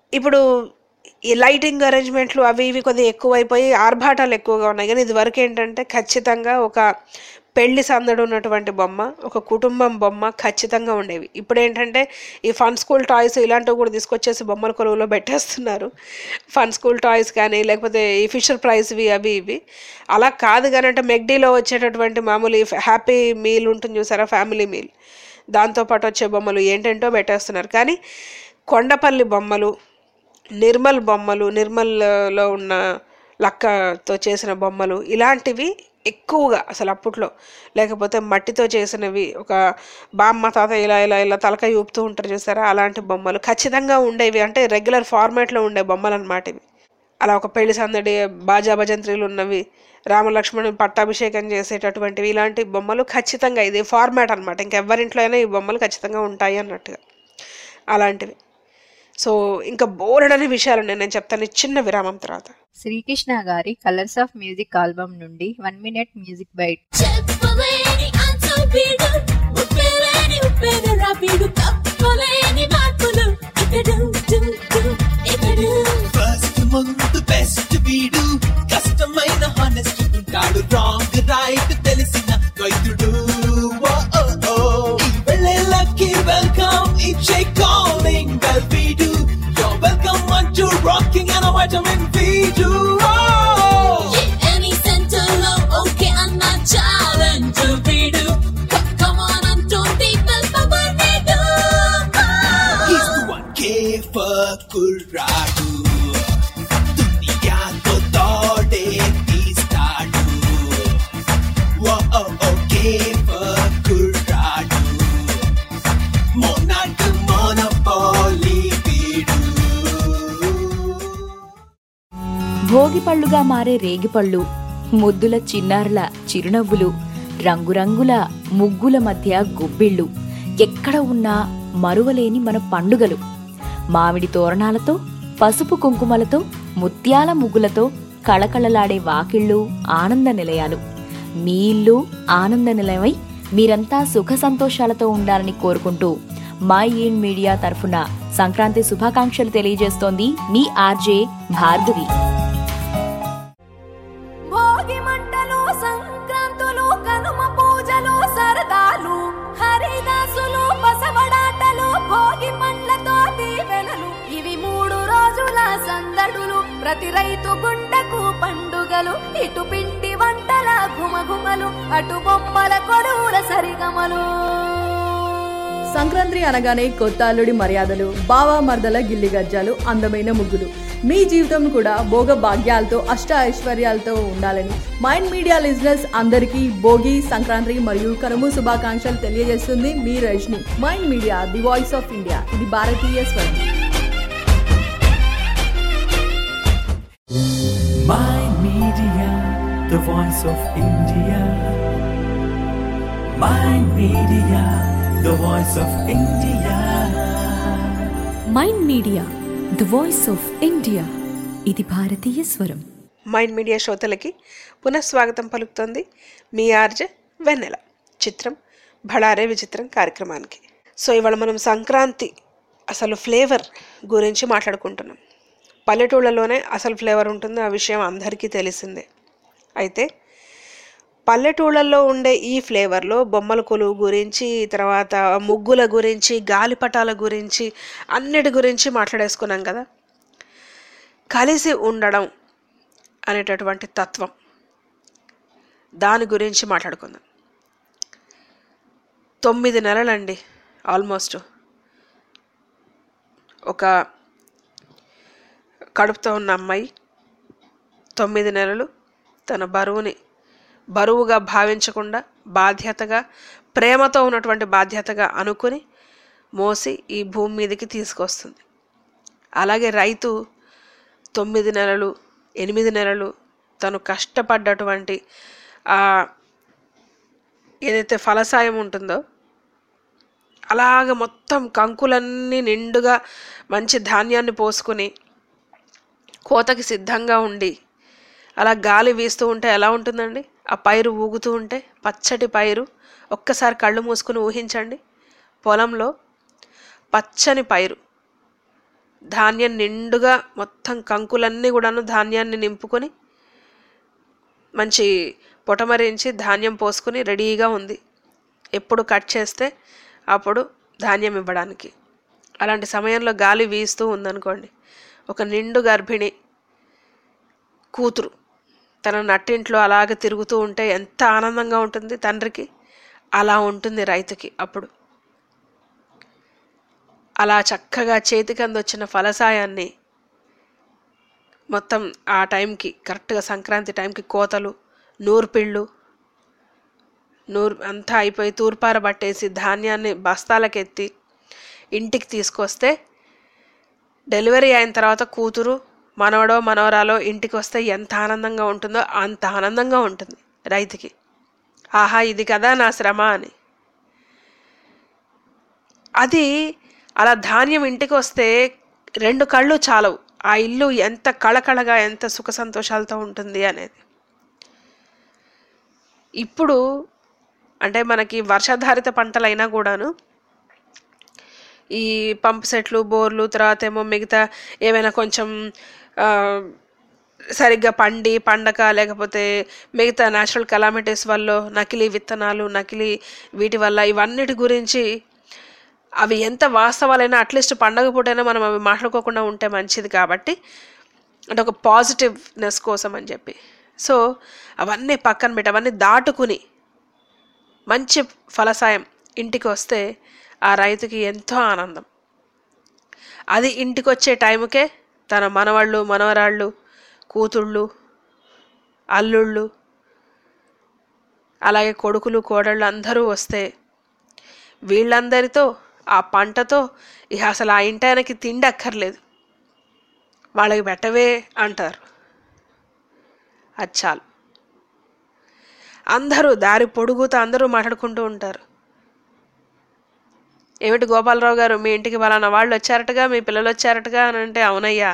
ఇప్పుడు ఈ లైటింగ్ అరేంజ్మెంట్లు అవి ఇవి కొద్దిగా ఎక్కువైపోయి ఆర్భాటాలు ఎక్కువగా ఉన్నాయి. కానీ ఇది వరకు ఏంటంటే ఖచ్చితంగా ఒక పెళ్లి సందడి ఉన్నటువంటి బొమ్మ, ఒక కుటుంబం బొమ్మ ఖచ్చితంగా ఉండేవి. ఇప్పుడు ఏంటంటే ఈ ఫన్ స్కూల్ టాయ్స్ ఇలాంటివి కూడా తీసుకొచ్చేసి బొమ్మల కొలువులో పెట్టేస్తున్నారు. ఫన్ స్కూల్ టాయ్స్ కానీ లేకపోతే ఈ ఫిషర్ ప్రైజ్వి అవి ఇవి. అలా కాదు కానీ అంటే మెగ్డీలో వచ్చేటటువంటి మామూలు హ్యాపీ మీల్ ఉంటుంది చూసారా, ఫ్యామిలీ మీల్, దాంతోపాటు వచ్చే బొమ్మలు ఏంటంటో పెట్టేస్తున్నారు. కానీ కొండపల్లి బొమ్మలు, నిర్మల్ బొమ్మలు, నిర్మల్లో ఉన్న లక్కతో చేసిన బొమ్మలు ఇలాంటివి ఎక్కువగా అసలు అప్పట్లో, లేకపోతే మట్టితో చేసినవి ఒక బామ్మ తాత ఇలా ఇలా ఇలా తలకాయ ఊపుతూ ఉంటారు చూసారా, అలాంటి బొమ్మలు ఖచ్చితంగా ఉండేవి. అంటే రెగ్యులర్ ఫార్మాట్లో ఉండే బొమ్మలు అన్నమాట ఇవి. అలా ఒక పెళ్లి సందడి, బాజా భజంత్రీలు ఉన్నవి, రామలక్ష్మణుని పట్టాభిషేకం చేసేటటువంటివి, ఇలాంటి బొమ్మలు ఖచ్చితంగా ఇది ఫార్మాట్ అనమాట. ఇంకెవరింట్లో అయినా ఈ బొమ్మలు ఖచ్చితంగా ఉంటాయి అన్నట్టుగా అలాంటివి. సో ఇంకా బోలెడని విషయాలు ఉన్నాయి, నేను చెప్తాను చిన్న విరామం తర్వాత. శ్రీకృష్ణ గారి కలర్స్ ఆఫ్ మ్యూజిక్ ఆల్బమ్ నుండి one minute music bite. First ముందు బెస్ట్ వీడు, కష్టమైన హానెస్ట్ ఉంటాడు, రాంగ్ రైట్ తెలిసిన వైద్యుడు. వెళ్ళకి వెల్కమ్ ఇచ్చే కాలింగ్ బెల్ వీడు, వెల్కమ్ అంటూ రాకింగ్ అండ్ వైటమిన్ వీడు. ఎనీ సెంటర్ లో ఓకే అన్న ఛాలెంజ్ వీడు, కమ్ ఆన్ అంటూ పీపుల్ పవర్ వీడు. హీస్ ది వన్ కే ఫర్ కుర్రాడు, దునియాతో తోడే తీస్తాడు. ఓ ఓకే ఫర్ కుర్రాడు, మోనాట్ మోనోపోలీ వీడు. భోగిపళ్ళుగా మారే రేగిపళ్ళు, ముద్దుల చిన్నారుల చిరునవ్వులు, రంగురంగుల ముగ్గుల మధ్య గుబ్బిళ్ళు, ఎక్కడ ఉన్నా మరువలేని మన పండుగలు. మామిడి తోరణాలతో, పసుపు కుంకుమలతో, ముత్యాల ముగ్గులతో కళకళలాడే వాకిళ్ళు ఆనంద నిలయాలు. మీ ఇల్లు ఆనంద నిలయమై మీరంతా సుఖ సంతోషాలతో ఉండాలని కోరుకుంటూ మై ఇన్ మీడియా తరఫున సంక్రాంతి శుభాకాంక్షలు తెలియజేస్తోంది మీ ఆర్జే భార్గవి. భోగి మంటలు, సంక్రాంతులు, కనుమ పూజలు, సరదాలు, హరిదాసులు, బసవడాటలు, భోగి మంటలతో దీవెనలు, ఇవి మూడు రోజుల సందడులు. ప్రతి రైతు గుండెకు పండుగలు, ఇటు పిండి వంటల ఘుమఘుమలు, అటు బొమ్మల కొలువుల సరిగమలు. సంక్రాంతి అనగానే కొత్త అల్లుడి మర్యాదలు, బావా మర్దల గిల్లి గజ్జాలు, అందమైన ముగ్గులు. మీ జీవితం కూడా భోగ భాగ్యాలతో అష్ట ఐశ్వర్యాలతో ఉండాలని మైండ్ మీడియా లిజనర్స్ అందరికీ భోగి, సంక్రాంతి మరియు కనుమ శుభాకాంక్షలు తెలియజేస్తుంది మీ Rajani. Mind media the voice of India, ఇది భారతీయ స్వరం. Mind Media, the voice of India. Mind Media, the voice of India. Mind media the voice of India, ఇది భారతీయ స్వరం. మైండ్ మీడియా శ్రోతలకి పునఃస్వాగతం పలుకుతోంది మీ ఆర్జే వెన్నెల. చిత్రం భళారే విచిత్రం కార్యక్రమానికి. సో ఇవాళ మనం సంక్రాంతి అసలు ఫ్లేవర్ గురించి మాట్లాడుకుంటున్నాం. పల్లెటూళ్ళలోనే అసలు ఫ్లేవర్ ఉంటుంది, ఆ విషయం అందరికీ తెలిసిందే. అయితే పల్లెటూళ్ళల్లో ఉండే ఈ ఫ్లేవర్లో బొమ్మల కొలువు గురించి, తర్వాత ముగ్గుల గురించి, గాలిపటాల గురించి, అన్నిటి గురించి మాట్లాడేసుకున్నాం కదా. కలిసి ఉండడం అనేటటువంటి తత్వం, దాని గురించి మాట్లాడుకుందాం. తొమ్మిది నెలలండి ఆల్మోస్ట్. ఒక కడుపుతో ఉన్న అమ్మాయి తొమ్మిది నెలలు తన బరువుని బరువుగా భావించకుండా బాధ్యతగా, ప్రేమతో ఉన్నటువంటి బాధ్యతగా అనుకుని మోసి ఈ భూమి మీదకి తీసుకొస్తుంది. అలాగే రైతు తొమ్మిది నెలలు ఎనిమిది నెలలు తను కష్టపడ్డటువంటి ఏదైతే ఫలసాయం ఉంటుందో, అలాగ మొత్తం కంకులన్నీ నిండుగా మంచి ధాన్యాన్ని పోసుకుని కోతకి సిద్ధంగా ఉండి, అలా గాలి వీస్తూ ఉంటే ఎలా ఉంటుందండి, ఆ పైరు ఊగుతూ ఉంటే, పచ్చటి పైరు. ఒక్కసారి కళ్ళు మూసుకుని ఊహించండి, పొలంలో పచ్చని పైరు, ధాన్యం నిండుగా మొత్తం కంకులన్నీ కూడాను ధాన్యాన్ని నింపుకొని మంచి పొటమరించి ధాన్యం పోసుకుని రెడీగా ఉంది. ఎప్పుడు కట్ చేస్తే అప్పుడు ధాన్యం ఇవ్వడానికి. అలాంటి సమయంలో గాలి వీస్తూ ఉందనుకోండి, ఒక నిండు గర్భిణి కూతురు తన నట్టింట్లో అలాగే తిరుగుతూ ఉంటే ఎంత ఆనందంగా ఉంటుంది తండ్రికి, అలా ఉంటుంది రైతుకి. అప్పుడు అలా చక్కగా చేతికి అందొచ్చిన ఫలసాయాన్ని మొత్తం ఆ టైంకి కరెక్ట్గా సంక్రాంతి టైంకి కోతలు, నూర్పిళ్ళు, నూరు అంతా అయిపోయి తూర్పార పట్టేసి ధాన్యాన్ని బస్తాలకెత్తి ఇంటికి తీసుకొస్తే డెలివరీ అయిన తర్వాత కూతురు మనవడో మనవరాలో ఇంటికి వస్తే ఎంత ఆనందంగా ఉంటుందో అంత ఆనందంగా ఉంటుంది రైతుకి. ఆహా ఇది కదా నా శ్రమ అని. అది అలా ధాన్యం ఇంటికి వస్తే రెండు కళ్ళు చాలవు, ఆ ఇల్లు ఎంత కళకళగా ఎంత సుఖ సంతోషాలతో ఉంటుంది అనేది. ఇప్పుడు అంటే మనకి వర్షాధారిత పంటలైనా కూడాను ఈ పంప్ సెట్లు, బోర్లు, తర్వాత ఏమో మిగతా ఏమైనా కొంచెం సరిగ్గా పండి పండక లేకపోతే మిగతా న్యాచురల్ కెలామిటీస్ వల్ల నకిలీ విత్తనాలు, నకిలీ వీటి వల్ల ఇవన్నిటి గురించి అవి ఎంత వాస్తవాలైనా అట్లీస్ట్ పండగ పూటైనా మనం అవి మాట్లాడుకోకుండా ఉంటే మంచిది. కాబట్టి అంటే ఒక పాజిటివ్నెస్ కోసం అని చెప్పి సో అవన్నీ పక్కన పెట్టి అవన్నీ దాటుకుని మంచి ఫలసాయం ఇంటికి వస్తే ఆ రైతుకి ఎంతో ఆనందం. అది ఇంటికి వచ్చే టైంకే తన మనవాళ్ళు, మనవరాళ్ళు, కూతుళ్ళు, అల్లుళ్ళు, అలాగే కొడుకులు, కోడళ్ళు అందరూ వస్తే వీళ్ళందరితో ఆ పంటతో ఇక అసలు ఆ ఇంటానికి తిండి అక్కర్లేదు, వాళ్ళకి పెట్టవే అంటారు. అది చాలు. అందరూ దారి పొడుగుతో అందరూ మాట్లాడుకుంటూ ఉంటారు. ఏమిటి గోపాలరావు గారు మీ ఇంటికి పలానా వాళ్ళు వచ్చారటగా, మీ పిల్లలు వచ్చారటగా అని అంటే అవునయ్యా.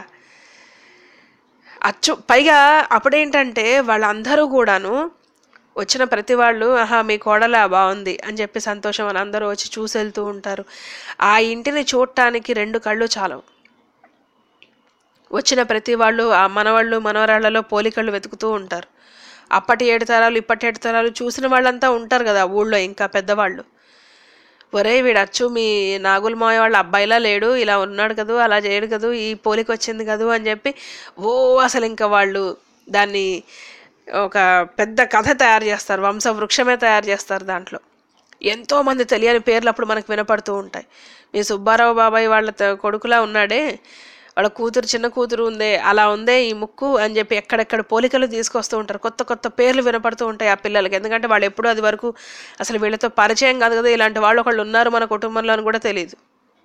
అచ్చు పైగా అప్పుడేంటంటే వాళ్ళందరూ కూడాను వచ్చిన ప్రతి వాళ్ళు ఆహా మీ కోడలా బాగుంది అని చెప్పి సంతోషం అని అందరూ వచ్చి చూసి వెళ్తూ ఉంటారు. ఆ ఇంటిని చూడటానికి రెండు కళ్ళు చాలవు. వచ్చిన ప్రతి వాళ్ళు ఆ మనవాళ్ళు మనవరాళ్లలో పోలికళ్ళు వెతుకుతూ ఉంటారు. అప్పటి ఏడు తరాలు ఇప్పటి ఏడు తరాలు చూసిన వాళ్ళంతా ఉంటారు కదా ఊళ్ళో. ఇంకా పెద్దవాళ్ళు ఒరే వీడచ్చు మీ నాగుల మాయ వాళ్ళ అబ్బాయిలా లేడు, ఇలా ఉన్నాడు కదూ, అలా చేయడు కదూ, ఈ పోలిక వచ్చింది కదూ అని చెప్పి ఓ అసలు ఇంకా వాళ్ళు దాన్ని ఒక పెద్ద కథ తయారు చేస్తారు, వంశ వృక్షమే తయారు చేస్తారు. దాంట్లో ఎంతోమంది తెలియని పేర్లు అప్పుడు మనకు వినపడుతూ ఉంటాయి. మీ సుబ్బారావు బాబాయ్ వాళ్ళ కొడుకులా ఉన్నాడే, వాళ్ళ కూతురు చిన్న కూతురు ఉందే అలా ఉందే ఈ ముక్కు అని చెప్పి ఎక్కడెక్కడ పోలికలు తీసుకొస్తూ ఉంటారు. కొత్త కొత్త పేర్లు వినపడుతూ ఉంటాయి ఆ పిల్లలకి. ఎందుకంటే వాళ్ళు ఎప్పుడూ అది వరకు అసలు వీళ్ళతో పరిచయం కాదు కదా, ఇలాంటి వాళ్ళు ఒకళ్ళు ఉన్నారు మన కుటుంబంలో అని కూడా తెలియదు.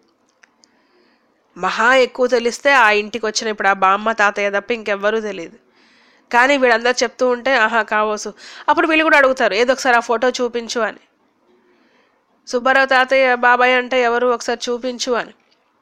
మహా ఎక్కువ తెలిస్తే ఆ ఇంటికి వచ్చిన ఇప్పుడు ఆ బామ్మ తాతయ్య తప్ప ఇంకెవ్వరూ తెలియదు. కానీ వీళ్ళందరూ చెప్తూ ఉంటే ఆహా కావచ్చు. అప్పుడు వీళ్ళు కూడా అడుగుతారు ఏదో ఒకసారి ఆ ఫోటో చూపించు అని. సుబ్బారావు తాతయ్య బాబాయ్ అంటే ఎవరు ఒకసారి చూపించు అని.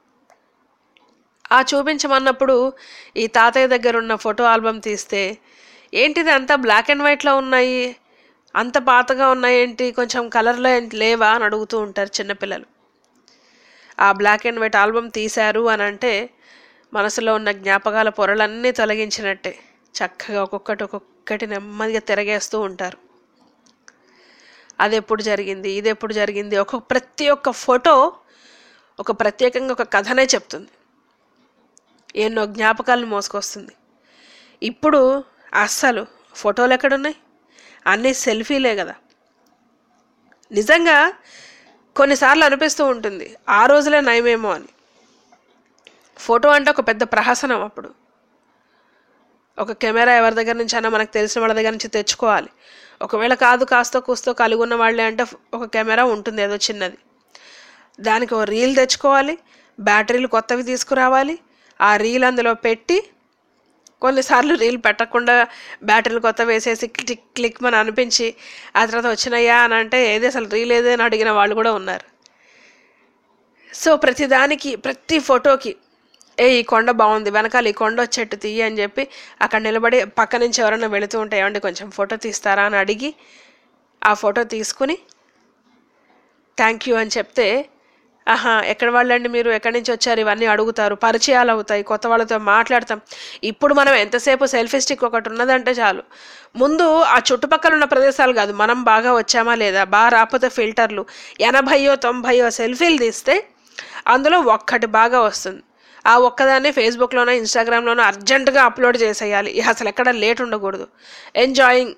ఆ చూపించమన్నప్పుడు ఈ తాతయ్య దగ్గర ఉన్న ఫోటో ఆల్బమ్ తీస్తే ఏంటిది అంతా బ్లాక్ అండ్ వైట్లో ఉన్నాయి, అంత పాతగా ఉన్నాయి ఏంటి, కొంచెం కలర్లో లేవా అని అడుగుతూ ఉంటారు చిన్నపిల్లలు. ఆ బ్లాక్ అండ్ వైట్ ఆల్బమ్ తీశారు అని అంటే మనసులో ఉన్న జ్ఞాపకాల పొరలన్నీ తొలగించినట్టే. చక్కగా ఒక్కొక్కటి ఒక్కొక్కటి నెమ్మదిగా తిరగేస్తూ ఉంటారు. అది ఎప్పుడు జరిగింది, ఇది ఎప్పుడు జరిగింది, ఒక్కొక్క ప్రతి ఒక్క ఫోటో ఒక ప్రత్యేకంగా ఒక కథనే చెప్తుంది, ఎన్నో జ్ఞాపకాలను మోసుకొస్తుంది. ఇప్పుడు అస్సలు ఫోటోలు ఎక్కడున్నాయి, అన్నీ సెల్ఫీలే కదా. నిజంగా కొన్నిసార్లు అనిపిస్తూ ఉంటుంది ఆ రోజులే నయమేమో అని. ఫోటో అంటే ఒక పెద్ద ప్రహసనం. అప్పుడు ఒక కెమెరా ఎవరి దగ్గర నుంచి అయినా మనకు తెలిసిన వాళ్ళ దగ్గర నుంచి తెచ్చుకోవాలి. ఒకవేళ కాదు కాస్తో కూస్తో కలిగి ఉన్న వాళ్ళే అంటే ఒక కెమెరా ఉంటుంది ఏదో చిన్నది, దానికి ఒక రీల్ తెచ్చుకోవాలి, బ్యాటరీలు కొత్తవి తీసుకురావాలి, ఆ రీల్ అందులో పెట్టి కొన్నిసార్లు రీల్ పెట్టకుండా బ్యాటరీలు కొత్త వేసేసి క్లిక్ క్లిక్ అని అనిపించి ఆ తర్వాత వచ్చినాయా అని అంటే ఏది అసలు రీల్ ఏదే అని అడిగిన వాళ్ళు కూడా ఉన్నారు. సో ప్రతిదానికి ప్రతి ఫోటోకి ఏ ఈ కొండ బాగుంది వెనకాల ఈ కొండ వచ్చేట్టు తీయి అని చెప్పి అక్కడ నిలబడి పక్క నుంచి ఎవరైనా వెళుతూ ఉంటే ఏమంటే కొంచెం ఫోటో తీస్తారా అని అడిగి ఆ ఫోటో తీసుకుని థ్యాంక్ యూ అని చెప్తే ఆహా ఎక్కడ వాళ్ళండి మీరు, ఎక్కడి నుంచి వచ్చారు, ఇవన్నీ అడుగుతారు, పరిచయాలు అవుతాయి, కొత్త వాళ్ళతో మాట్లాడతాం. ఇప్పుడు మనం ఎంతసేపు సెల్ఫీ స్టిక్ ఒకటి ఉన్నదంటే చాలు, ముందు ఆ చుట్టుపక్కల ఉన్న ప్రదేశాలు కాదు, మనం బాగా వచ్చామా లేదా, బాగా రాకపోతే ఫిల్టర్లు ఎనభైయో తొంభైయో సెల్ఫీలు తీస్తే అందులో ఒక్కటి బాగా వస్తుంది. ఆ ఒక్కదాన్ని ఫేస్బుక్లోనో ఇన్స్టాగ్రామ్లోనో అర్జెంటుగా అప్లోడ్ చేసేయాలి, అసలు ఎక్కడ లేట్ ఉండకూడదు. Enjoying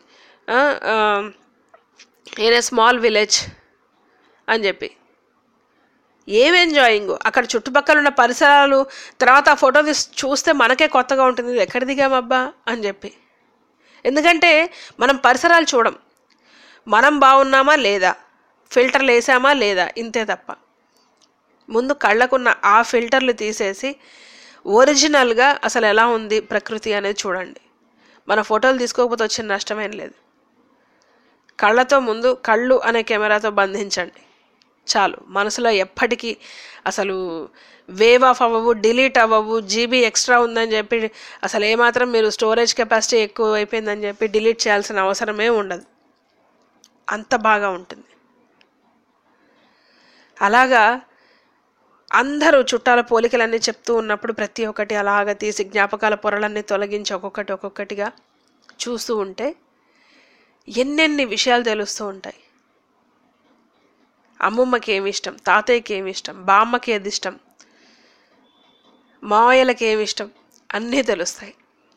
in a small village అని చెప్పి, ఏం ఎంజాయింగ్, అక్కడ చుట్టుపక్కల ఉన్న పరిసరాలు, తర్వాత ఆ ఫోటో తీసి చూస్తే మనకే కొత్తగా ఉంటుంది, ఎక్కడ దిగామబ్బా అని చెప్పి. ఎందుకంటే మనం పరిసరాలు చూడం, మనం బాగున్నామా లేదా, ఫిల్టర్లు వేసామా లేదా, ఇంతే తప్ప. ముందు కళ్ళకున్న ఆ ఫిల్టర్లు తీసేసి ఒరిజినల్గా అసలు ఎలా ఉంది ప్రకృతి అనేది చూడండి. మన ఫోటోలు తీసుకోకపోతే వచ్చిన నష్టమేం లేదు. కళ్ళతో ముందు కళ్ళు అనే కెమెరాతో బంధించండి చాలు. మనసులో ఎప్పటికీ అసలు వేవ్ ఆఫ్ అవ్వవు, డిలీట్ అవ్వవు, జీబీ ఎక్స్ట్రా ఉందని చెప్పి అసలు ఏమాత్రం మీరు స్టోరేజ్ కెపాసిటీ ఎక్కువ అయిపోయిందని చెప్పి డిలీట్ చేయాల్సిన అవసరమే ఉండదు, అంత బాగా ఉంటుంది. అలాగా అందరూ చుట్టాల పోలికలన్నీ చెప్తూ ఉన్నప్పుడు ప్రతి ఒక్కటి అలాగ తీసి జ్ఞాపకాల పొరలన్నీ తొలగించి ఒక్కొక్కటి ఒక్కొక్కటిగా చూస్తూ ఉంటే ఎన్నెన్ని విషయాలు తెలుస్తూ ఉంటాయి. అమ్మమ్మకి ఏమి ఇష్టం, తాతయ్యకి ఏమి ఇష్టం, బామ్మకి ఏది ఇష్టం, మావయ్యలకి ఏమి ఇష్టం, అన్నీ తెలుస్తాయి.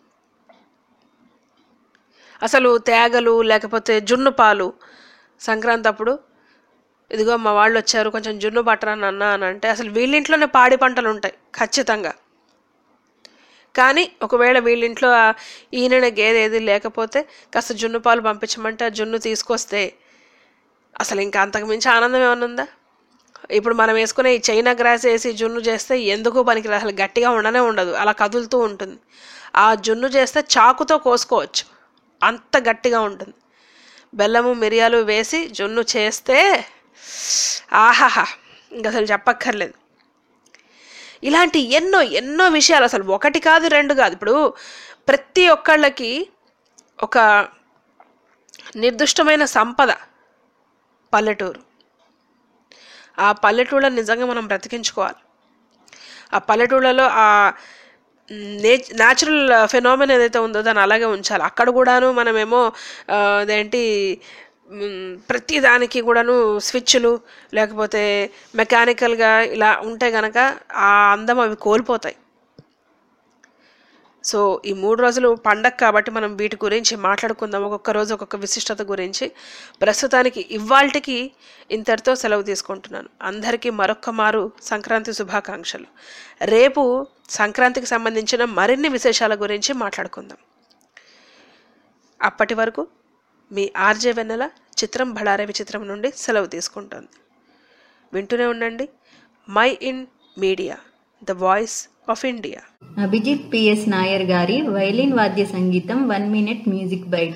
అసలు తేగలు లేకపోతే జున్ను పాలు సంక్రాంతి అప్పుడు, ఇదిగో మా వాళ్ళు వచ్చారు కొంచెం జున్ను పట్టరా నాన్న అని అంటే, అసలు వీళ్ళింట్లోనే పాడి పంటలు ఉంటాయి ఖచ్చితంగా. కానీ ఒకవేళ వీళ్ళింట్లో ఈయన గేదె ఏది లేకపోతే కాస్త జున్ను పాలు పంపించమంటే ఆ జున్ను తీసుకొస్తే అసలు ఇంకా అంతకుమించి ఆనందం ఏమైనా ఉందా? ఇప్పుడు మనం వేసుకునే ఈ చైనా గ్రాస్ వేసి జున్ను చేస్తే ఎందుకు పనికిరాదు, అసలు గట్టిగా ఉండనే ఉండదు, అలా కదులుతూ ఉంటుంది. ఆ జున్ను చేస్తే చాకుతో కోసుకోవచ్చు, అంత గట్టిగా ఉంటుంది. బెల్లము మిరియాలు వేసి జున్ను చేస్తే ఆహాహా, ఇంక అసలు చెప్పక్కర్లేదు. ఇలాంటి ఎన్నో ఎన్నో విషయాలు, అసలు ఒకటి కాదు రెండు కాదు. ఇప్పుడు ప్రతి ఒక్కళ్ళకి ఒక నిర్దిష్టమైన సంపద పల్లెటూరు. ఆ పల్లెటూళ్ళని నిజంగా మనం బ్రతికించుకోవాలి. ఆ పల్లెటూళ్ళలో ఆ నే న్యాచురల్ ఫెనామిన్ ఏదైతే ఉందో దాన్ని అలాగే ఉంచాలి. అక్కడ కూడాను మనమేమో అదేంటి ప్రతి దానికి కూడాను స్విచ్లు లేకపోతే మెకానికల్గా ఇలా ఉంటే కనుక ఆ అందం అవి కోల్పోతాయి. సో ఈ మూడు రోజులు పండగ కాబట్టి మనం వీటి గురించి మాట్లాడుకుందాం, ఒక్కొక్క రోజు ఒక్కొక్క విశిష్టత గురించి. ప్రస్తుతానికి ఇవాల్టికి ఇంతటితో సెలవు తీసుకుంటున్నాను. అందరికీ మరొక్క మారు సంక్రాంతి శుభాకాంక్షలు. రేపు సంక్రాంతికి సంబంధించిన మరిన్ని విశేషాల గురించి మాట్లాడుకుందాం. అప్పటి వరకు మీ ఆర్జే వెన్నెల చిత్రం బళారే విచిత్రం నుండి సెలవు తీసుకుంటుంది. వింటూనే ఉండండి mind media, the voice of India. Abhijit PS Nair గారి వైలిన్ వాద్య సంగీతం one minute music bite.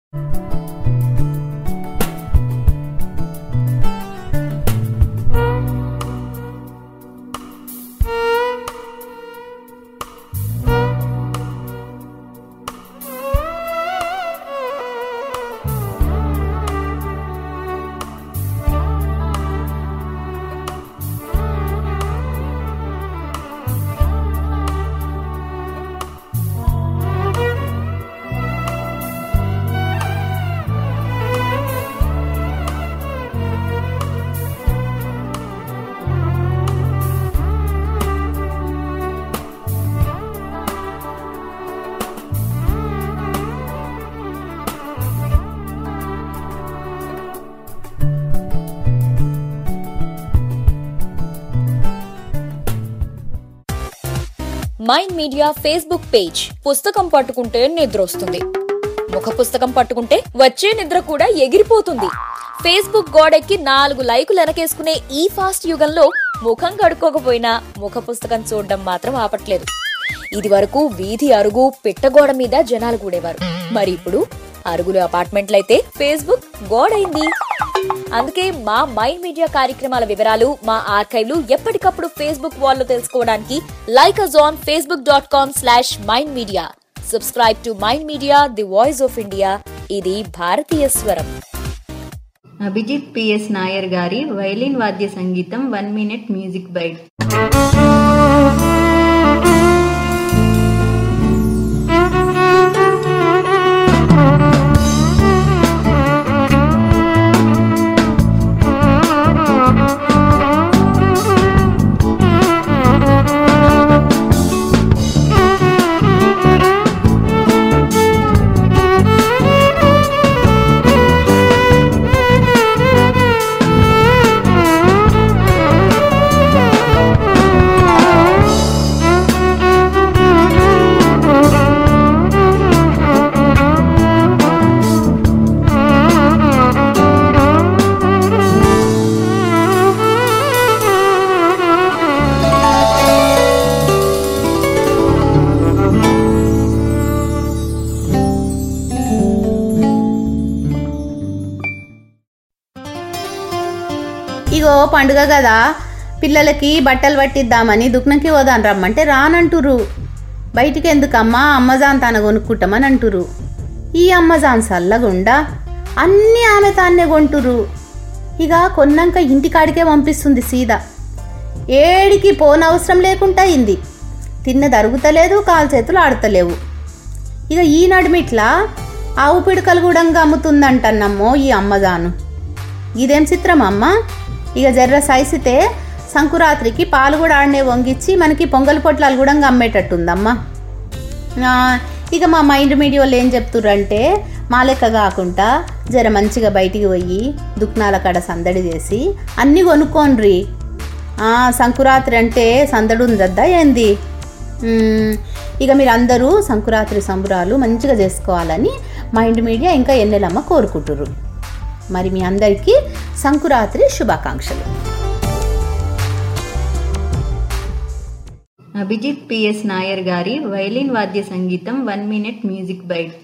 Mind media Facebook page. పుస్తకం పట్టుకుంటే నిద్ర వస్తుంది, ముఖ పుస్తకం పట్టుకుంటే వచ్చే నిద్ర కూడా ఎగిరిపోతుంది. ఫేస్బుక్ గోడెక్కి నాలుగు లైకులు వెనకేసుకునే ఈ ఫాస్ట్ యుగంలో ముఖం కడుక్కోకపోయినా ముఖ పుస్తకం చూడడం మాత్రం ఆపట్లేదు. ఇది వరకు వీధి అరుగు పిట్టగోడ మీద జనాలు కూడేవారు, మరి ఇప్పుడు అరుగులు అపార్ట్మెంట్లయితే ఫేస్బుక్ గోడైంది. అందుకే మా మైండ్ మీడియా కార్యక్రమాల వివరాలు మా ఆర్కైవ్లు ఎప్పటికప్పుడు ఫేస్బుక్ వాల్లో తెలుసుకోవడానికి like us on Facebook dot com slash mind media. Subscribe to mind media, the voice of India. ఇది భారతీయ స్వరం. అభిజిత్ పిఎస్ నాయర్ గారి వైలిన్ వాద్య సంగీతం వన్ మినిట్ మ్యూజిక్ బైట్. ఇగో పండుగ కదా, పిల్లలకి బట్టలు పట్టిద్దామని దుక్నకి పోదాను రమ్మంటే రానంటురు. బయటికి ఎందుకమ్మా అమ్మజాన్ తన కొనుక్కుంటామని అంటురు. ఈ అమ్మజాన్ సల్లగుండా అన్నీ ఆమె తాన్నే కొంటురు. ఇక కొన్నాక ఇంటికాడికే పంపిస్తుంది సీదా. ఏడికి పోనవసరం లేకుండా అయింది. తిన్నది అరుగుతలేదు, కాలు చేతులు ఆడతలేవు. ఇక ఈ నడుమిట్లా ఆవు పిడకలు కూడా అమ్ముతుందంటన్నమ్మో ఈ అమ్మజాను. ఇదేం చిత్రం అమ్మ. ఇక జర్ర సైసితే సంకురాత్రికి పాలు కూడా ఆడనే వంగిచ్చి మనకి పొంగల్ పొట్లాలు కూడా అమ్మేటట్టుందమ్మా. ఇక మా మైండ్ మీడియాలో ఏం చెప్తుర్రంటే మా లెక్క కాకుండా జర మంచిగా బయటికి పోయి దుక్నాల కాడ సందడి చేసి అన్నీ కొనుక్కోండ్రి. సంకురాత్రి అంటే సందడి ఉందద్దా ఏంది? ఇక మీరు అందరూ సంకురాత్రి సంబురాలు మంచిగా చేసుకోవాలని మైండ్ మీడియా ఇంకా ఎన్నెలమ్మ కోరుకుంటుర్రు. మరి మీ అందరికీ సంకురాత్రి శుభాకాంక్షలు. అభిజిత్ పిఎస్ నాయర్ గారి వైలిన్ వాద్య సంగీతం వన్ మినిట్ మ్యూజిక్ బైట్.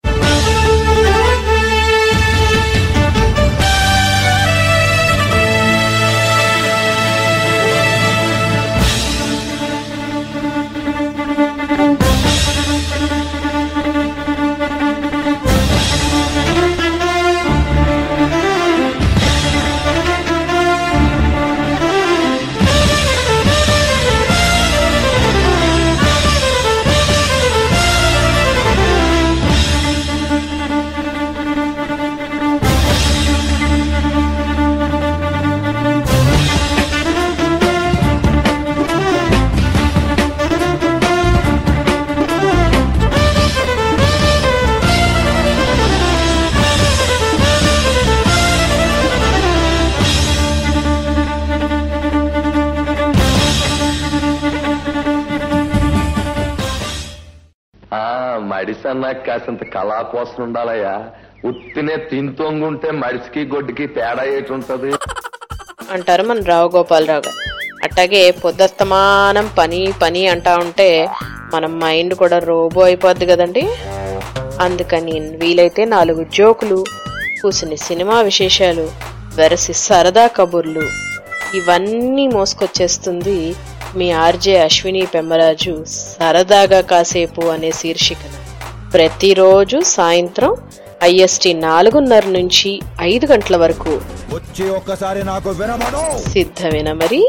మడిసన్నాక కాసింత కళా కోసం ఉండాలయ్యా. ఉత్తినే తింతొంగుంటే మడిసికి గొడ్డుకి తేడా ఏటుంటది అంటారు మన రావు గోపాలరావు గారు. అట్టాగే పొద్దుస్తమానం పని పని అంటా ఉంటే మన మైండ్ కూడా రోబో అయిపోద్ది కదండి. అందుకని వీలైతే నాలుగు జోకులు, కూసుని సినిమా విశేషాలు, వెరసి సరదా కబుర్లు ఇవన్నీ మోసుకొచ్చేస్తుంది మీ ఆర్జే అశ్విని పెమ్మరాజు సరదాగా కాసేపు అనే శీర్షికన ప్రతిరోజు సాయంత్రం ఐఎస్టీ నాలుగున్నర నుంచి ఐదు గంటల వరకు వచ్చి ఒక్కసారి నాకు వినమను. సిద్ధమేనా మరి?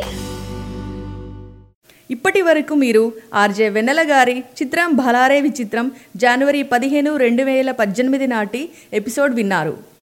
ఇప్పటి వరకు మీరు ఆర్జే వెన్నెల గారి చిత్రం భలారే విచిత్రం జనవరి పదిహేను రెండు వేల పద్దెనిమిది నాటి ఎపిసోడ్ విన్నారు.